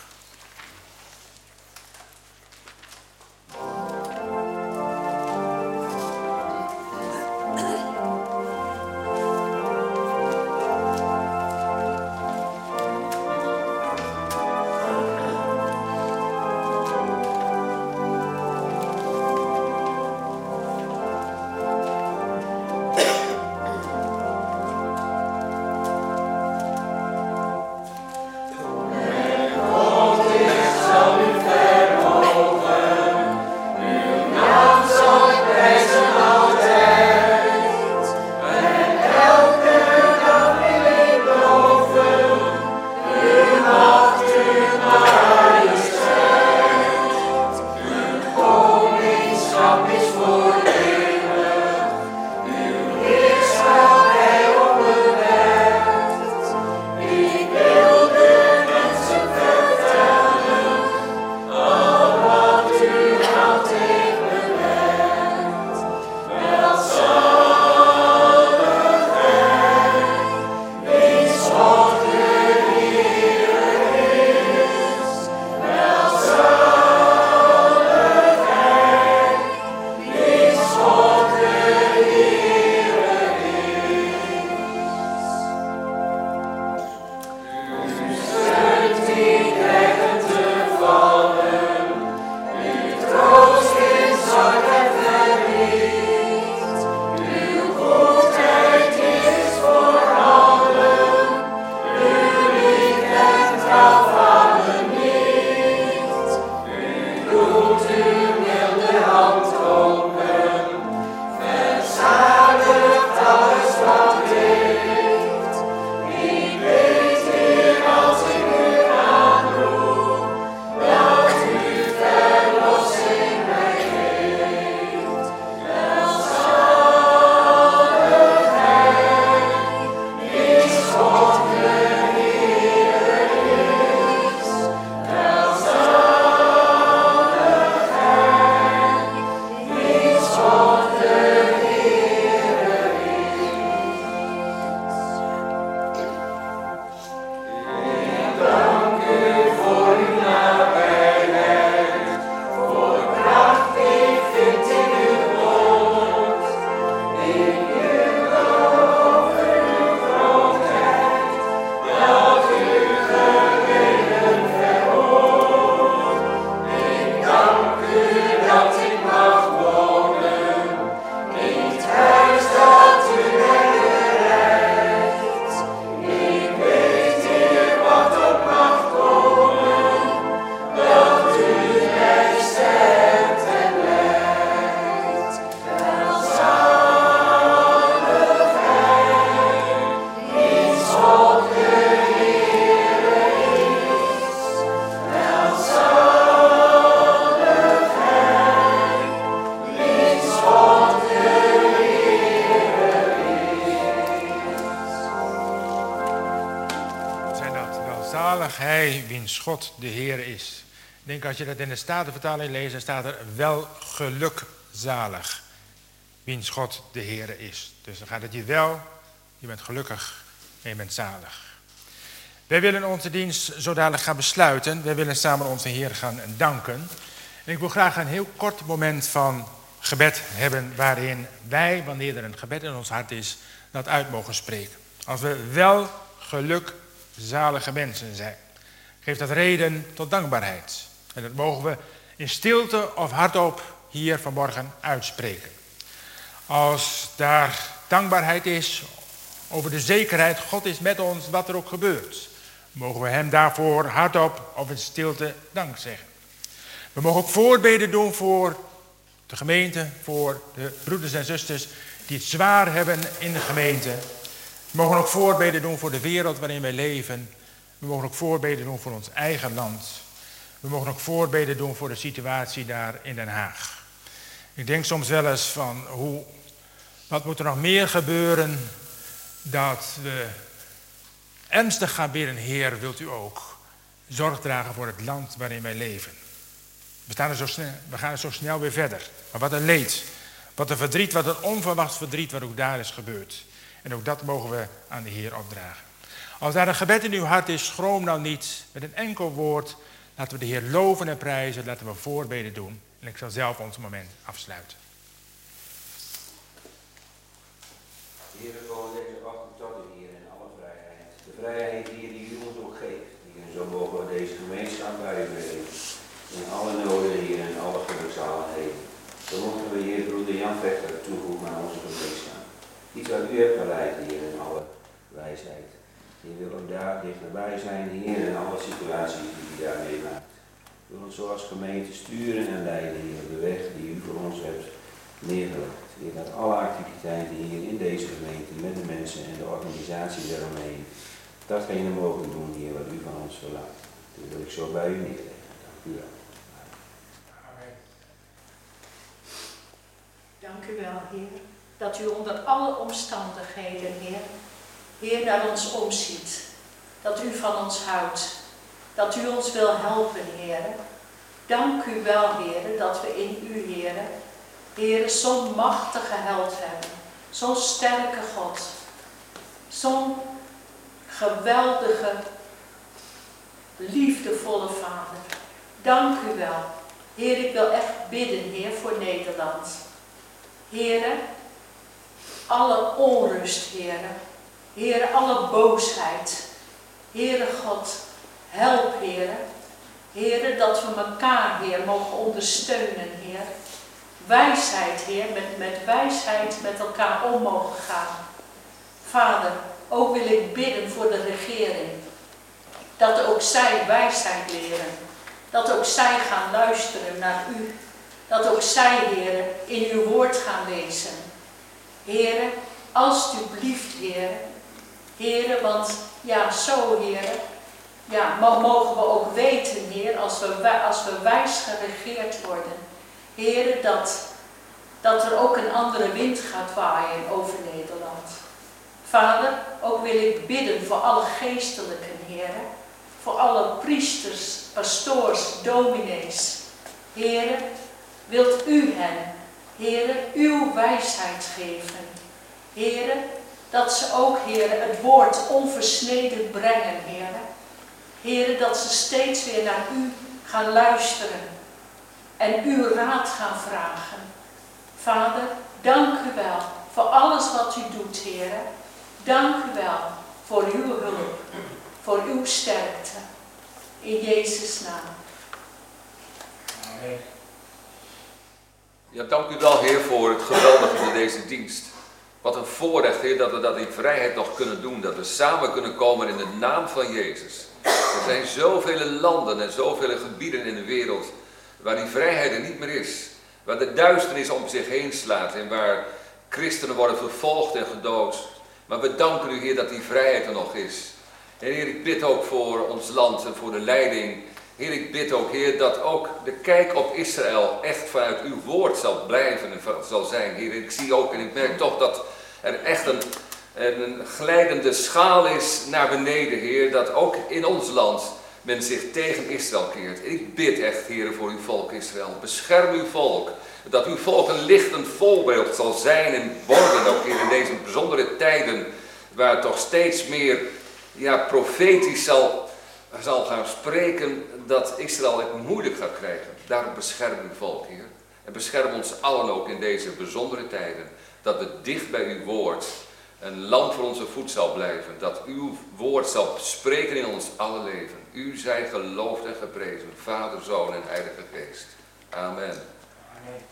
hij wiens God de Heer is. Ik denk als je dat in de Statenvertaling leest, dan staat er wel gelukzalig. Wiens God de Heer is. Dus dan gaat het je wel, je bent gelukkig en je bent zalig. Wij willen onze dienst zo dadelijk gaan besluiten. Wij willen samen onze Heer gaan danken. En ik wil graag een heel kort moment van gebed hebben waarin wij, wanneer er een gebed in ons hart is, dat uit mogen spreken. Als we wel gelukzalige mensen zijn, geeft dat reden tot dankbaarheid. En dat mogen we in stilte of hardop hier vanmorgen uitspreken. Als daar dankbaarheid is over de zekerheid, God is met ons wat er ook gebeurt, mogen we hem daarvoor hardop of in stilte dank zeggen. We mogen ook voorbeden doen voor de gemeente, voor de broeders en zusters die het zwaar hebben in de gemeente. We mogen ook voorbeden doen voor de wereld waarin wij leven. We mogen ook voorbeden doen voor ons eigen land. We mogen ook voorbeden doen voor de situatie daar in Den Haag. Ik denk soms wel eens van wat moet er nog meer gebeuren dat we ernstig gaan bidden. Heer, wilt u ook zorg dragen voor het land waarin wij leven. We gaan er zo snel weer verder. Maar wat een leed, wat een verdriet, wat een onverwacht verdriet wat ook daar is gebeurd. En ook dat mogen we aan de Heer opdragen. Als daar een gebed in uw hart is, schroom nou niet met een enkel woord. Laten we de Heer loven en prijzen, laten we voorbeden doen. En ik zal zelf ons moment afsluiten. Heer, we komen deze ochtend tot u, Heer, in alle vrijheid. De vrijheid, Heer, die u ons ook geeft. Heer, zo mogen we deze gemeenschap bij u brengen. In alle noden, Heer, en alle gelukzaligheden. Zo mogen we, Heer, broeder Jan Vechter toevoegen aan onze gemeenschap. Iets wat u hebt geleid, Heer, in alle wijsheid. Heer, wil ook daar dichterbij zijn, Heer, in alle situaties die u daar meemaakt. Wil ons zoals gemeente sturen en leiden, Heer, op de weg die u voor ons hebt neergelegd. Heer, dat alle activiteiten hier in deze gemeente, met de mensen en de organisaties eromheen, datgene mogen doen, Heer, wat u van ons verlangt. Dat wil ik zo bij u neerleggen. Dank u wel. Amen. Dank u wel, Heer, dat u onder alle omstandigheden, Heer, naar ons omziet. Dat u van ons houdt. Dat u ons wil helpen, Heer. Dank u wel, Heer, dat we in u, Heer, zo'n machtige held hebben. Zo'n sterke God. Zo'n geweldige, liefdevolle Vader. Dank u wel. Heer, ik wil echt bidden, Heer, voor Nederland. Heer, alle onrust, Heer. Heer, alle boosheid. Heere God, help, Heer. Heer, dat we elkaar, Heer, mogen ondersteunen, Heer. Wijsheid, Heer, met wijsheid met elkaar om mogen gaan. Vader, ook wil ik bidden voor de regering. Dat ook zij wijsheid leren. Dat ook zij gaan luisteren naar u. Dat ook zij, Heer, in uw woord gaan lezen. Heer, alstublieft, Heer. Heer, want ja, zo, Heer. Ja, mogen we ook weten, Heer, als we wijs geregeerd worden. Heer, dat er ook een andere wind gaat waaien over Nederland. Vader, ook wil ik bidden voor alle geestelijken, Heer. Voor alle priesters, pastoors, dominees. Heer, wilt u hen, Heer, uw wijsheid geven. Heer, dat ze ook, Heer, het woord onversneden brengen, Heer. Heer, dat ze steeds weer naar u gaan luisteren. En uw raad gaan vragen. Vader, dank u wel voor alles wat u doet, Heer. Dank u wel voor uw hulp, voor uw sterkte. In Jezus' naam. Amen. Ja, dank u wel, Heer, voor het geweldige van deze dienst. Wat een voorrecht, Heer, dat we dat in vrijheid nog kunnen doen. Dat we samen kunnen komen in de naam van Jezus. Er zijn zoveel landen en zoveel gebieden in de wereld waar die vrijheid er niet meer is. Waar de duisternis om zich heen slaat en waar christenen worden vervolgd en gedood. Maar we danken u, Heer, dat die vrijheid er nog is. En Heer, ik bid ook voor ons land en voor de leiding. Heer, ik bid ook, Heer, dat ook de kijk op Israël echt vanuit uw woord zal blijven en zal zijn. Heer, ik zie ook en ik merk toch dat er echt een glijdende schaal is naar beneden, Heer. Dat ook in ons land men zich tegen Israël keert. Ik bid echt, Heer, voor uw volk Israël. Bescherm uw volk. Dat uw volk een lichtend voorbeeld zal zijn en worden, ook Heer, in deze bijzondere tijden, waar het toch steeds meer profetisch zal gaan spreken, dat Israël het moeilijk gaat krijgen. Daarom bescherm uw volk, Heer. En bescherm ons allen ook in deze bijzondere tijden. Dat we dicht bij uw woord een lamp voor onze voet zal blijven. Dat uw woord zal spreken in ons alle leven. U zij geloofd en geprezen, Vader, Zoon en Heilige Geest. Amen. Amen.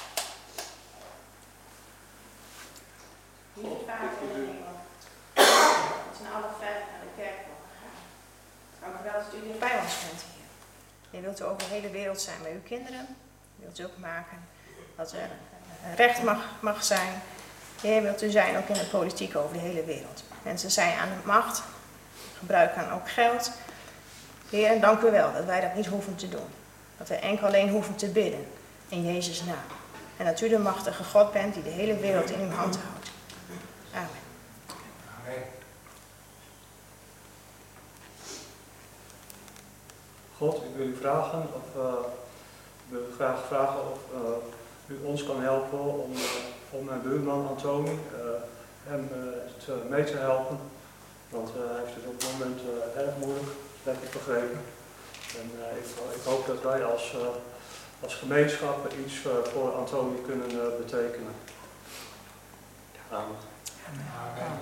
Lieve Vader in de hemel, we zijn alle vijf naar de kerk mogen gaan. Dank u wel dat u hier bij ons bent, Heer. Je wilt over de hele wereld zijn met uw kinderen. Je wilt u ook maken dat er recht mag zijn. Heer, wilt u zijn ook in de politiek over de hele wereld. Mensen zijn aan de macht, gebruiken ook geld. Heer, en dank u wel dat wij dat niet hoeven te doen. Dat we enkel alleen hoeven te bidden in Jezus' naam. En dat u de machtige God bent die de hele wereld in uw hand houdt. Amen. Amen. God, ik wil u vragen graag vragen of u ons kan helpen om mijn buurman Antoni hem mee te helpen. Want hij heeft het op het moment erg moeilijk, dat heb ik begrepen. En ik hoop dat wij als gemeenschap iets voor Antoni kunnen betekenen. Amen. Amen.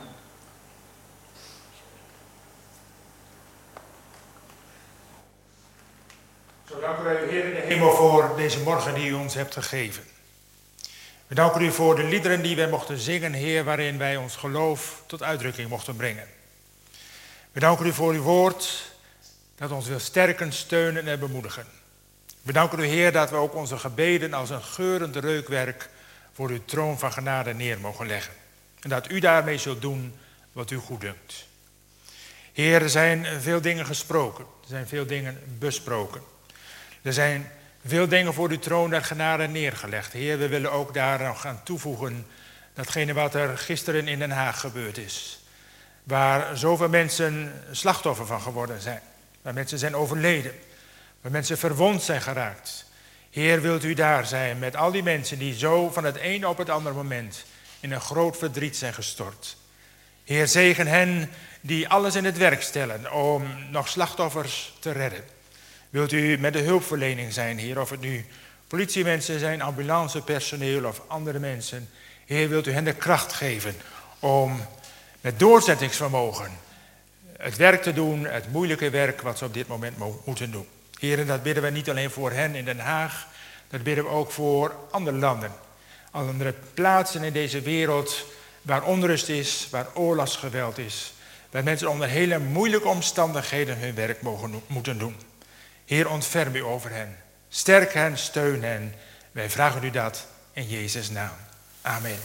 Zo danken wij u, Heer in de hemel, voor deze morgen die u ons hebt gegeven. We danken u voor de liederen die wij mochten zingen, Heer, waarin wij ons geloof tot uitdrukking mochten brengen. We danken u voor uw woord, dat ons wil sterken, steunen en bemoedigen. We danken u, Heer, dat we ook onze gebeden als een geurend reukwerk voor uw troon van genade neer mogen leggen. En dat u daarmee zult doen wat u goeddunkt. Heer, er zijn veel dingen gesproken, er zijn veel dingen besproken. Er zijn veel dingen voor uw troon der genade neergelegd. Heer, we willen ook daar nog aan toevoegen datgene wat er gisteren in Den Haag gebeurd is. Waar zoveel mensen slachtoffer van geworden zijn. Waar mensen zijn overleden. Waar mensen verwond zijn geraakt. Heer, wilt u daar zijn met al die mensen die zo van het een op het andere moment in een groot verdriet zijn gestort. Heer, zegen hen die alles in het werk stellen om nog slachtoffers te redden. Wilt u met de hulpverlening zijn, Heer, of het nu politiemensen zijn, ambulancepersoneel of andere mensen. Heer, wilt u hen de kracht geven om met doorzettingsvermogen het werk te doen, het moeilijke werk wat ze op dit moment moeten doen. Heer, en dat bidden we niet alleen voor hen in Den Haag, dat bidden we ook voor andere landen. Andere plaatsen in deze wereld waar onrust is, waar oorlogsgeweld is. Waar mensen onder hele moeilijke omstandigheden hun werk moeten doen. Heer, ontferm u over hen. Sterk hen, steun hen. Wij vragen u dat in Jezus' naam. Amen.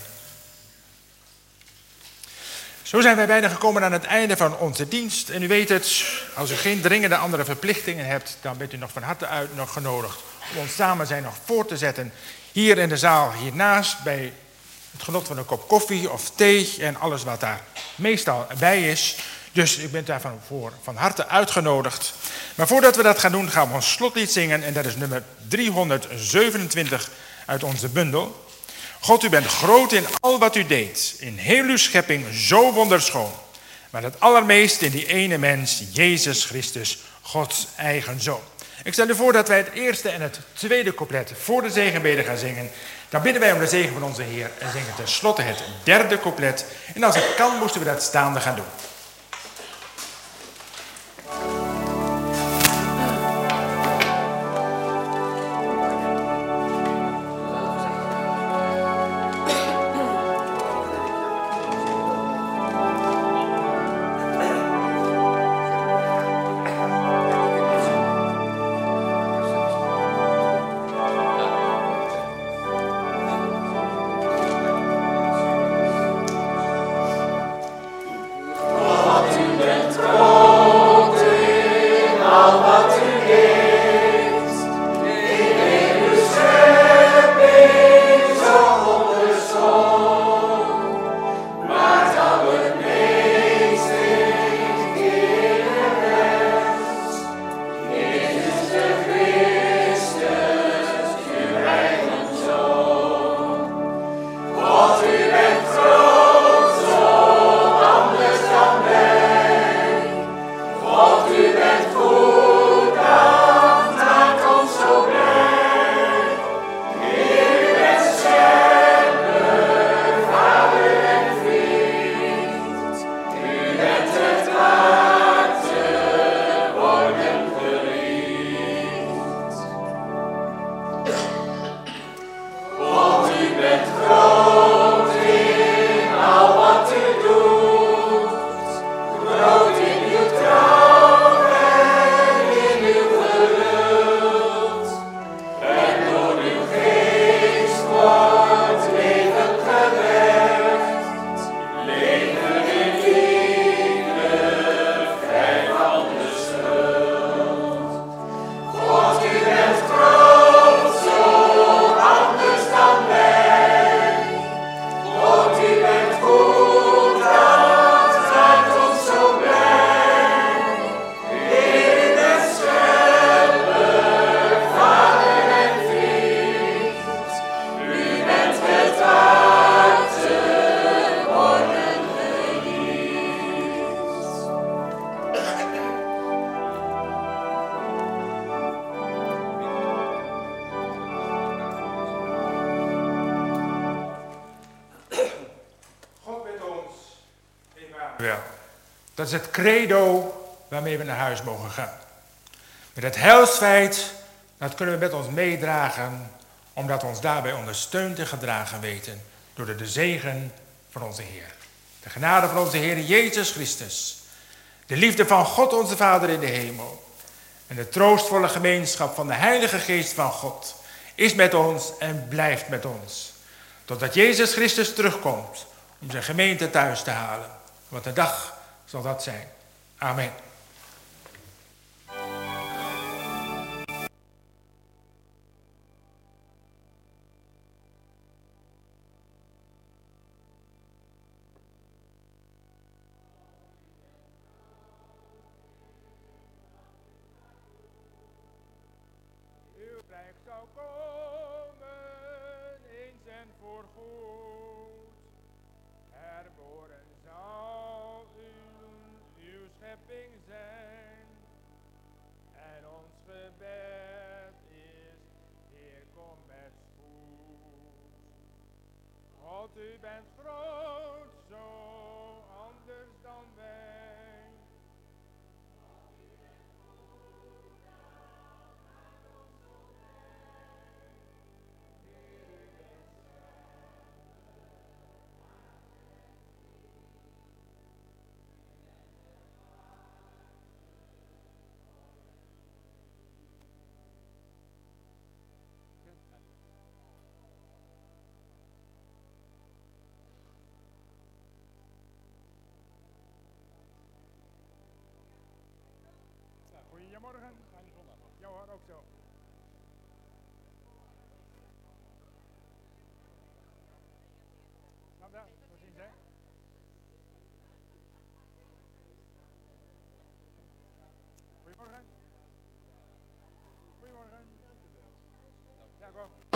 Zo zijn wij bijna gekomen aan het einde van onze dienst. En u weet het, als u geen dringende andere verplichtingen hebt, dan bent u nog van harte uitgenodigd om ons samen zijn nog voort te zetten. Hier in de zaal hiernaast bij het genot van een kop koffie of thee en alles wat daar meestal bij is. Dus u bent daarvan van harte uitgenodigd. Maar voordat we dat gaan doen, gaan we ons slotlied zingen. En dat is nummer 327 uit onze bundel. God, u bent groot in al wat u deed. In heel uw schepping zo wonderschoon. Maar het allermeest in die ene mens, Jezus Christus, Gods eigen Zoon. Ik stel u voor dat wij het eerste en het tweede couplet voor de zegenbede gaan zingen. Dan bidden wij om de zegen van onze Heer en zingen tenslotte het derde couplet. En als het kan, moesten we dat staande gaan doen. Oh Wel. Dat is het credo waarmee we naar huis mogen gaan. Met het heilsfeit, dat kunnen we met ons meedragen, omdat we ons daarbij ondersteund en gedragen weten door de zegen van onze Heer. De genade van onze Heer Jezus Christus, de liefde van God onze Vader in de hemel en de troostvolle gemeenschap van de Heilige Geest van God is met ons en blijft met ons. Totdat Jezus Christus terugkomt om zijn gemeente thuis te halen. Wat een dag zal dat zijn. Amen. Uw rijk zou komen eens en voorgoed. Herboren zal uw schepping zijn. En ons gebed is, Heer, kom met spoed. God, u bent groot, zo anders dan wij. Goedemorgen. Ja hoor, ook zo. Nou, daar, tot ziens hè. Goedemorgen. Goedemorgen. Ja, kom.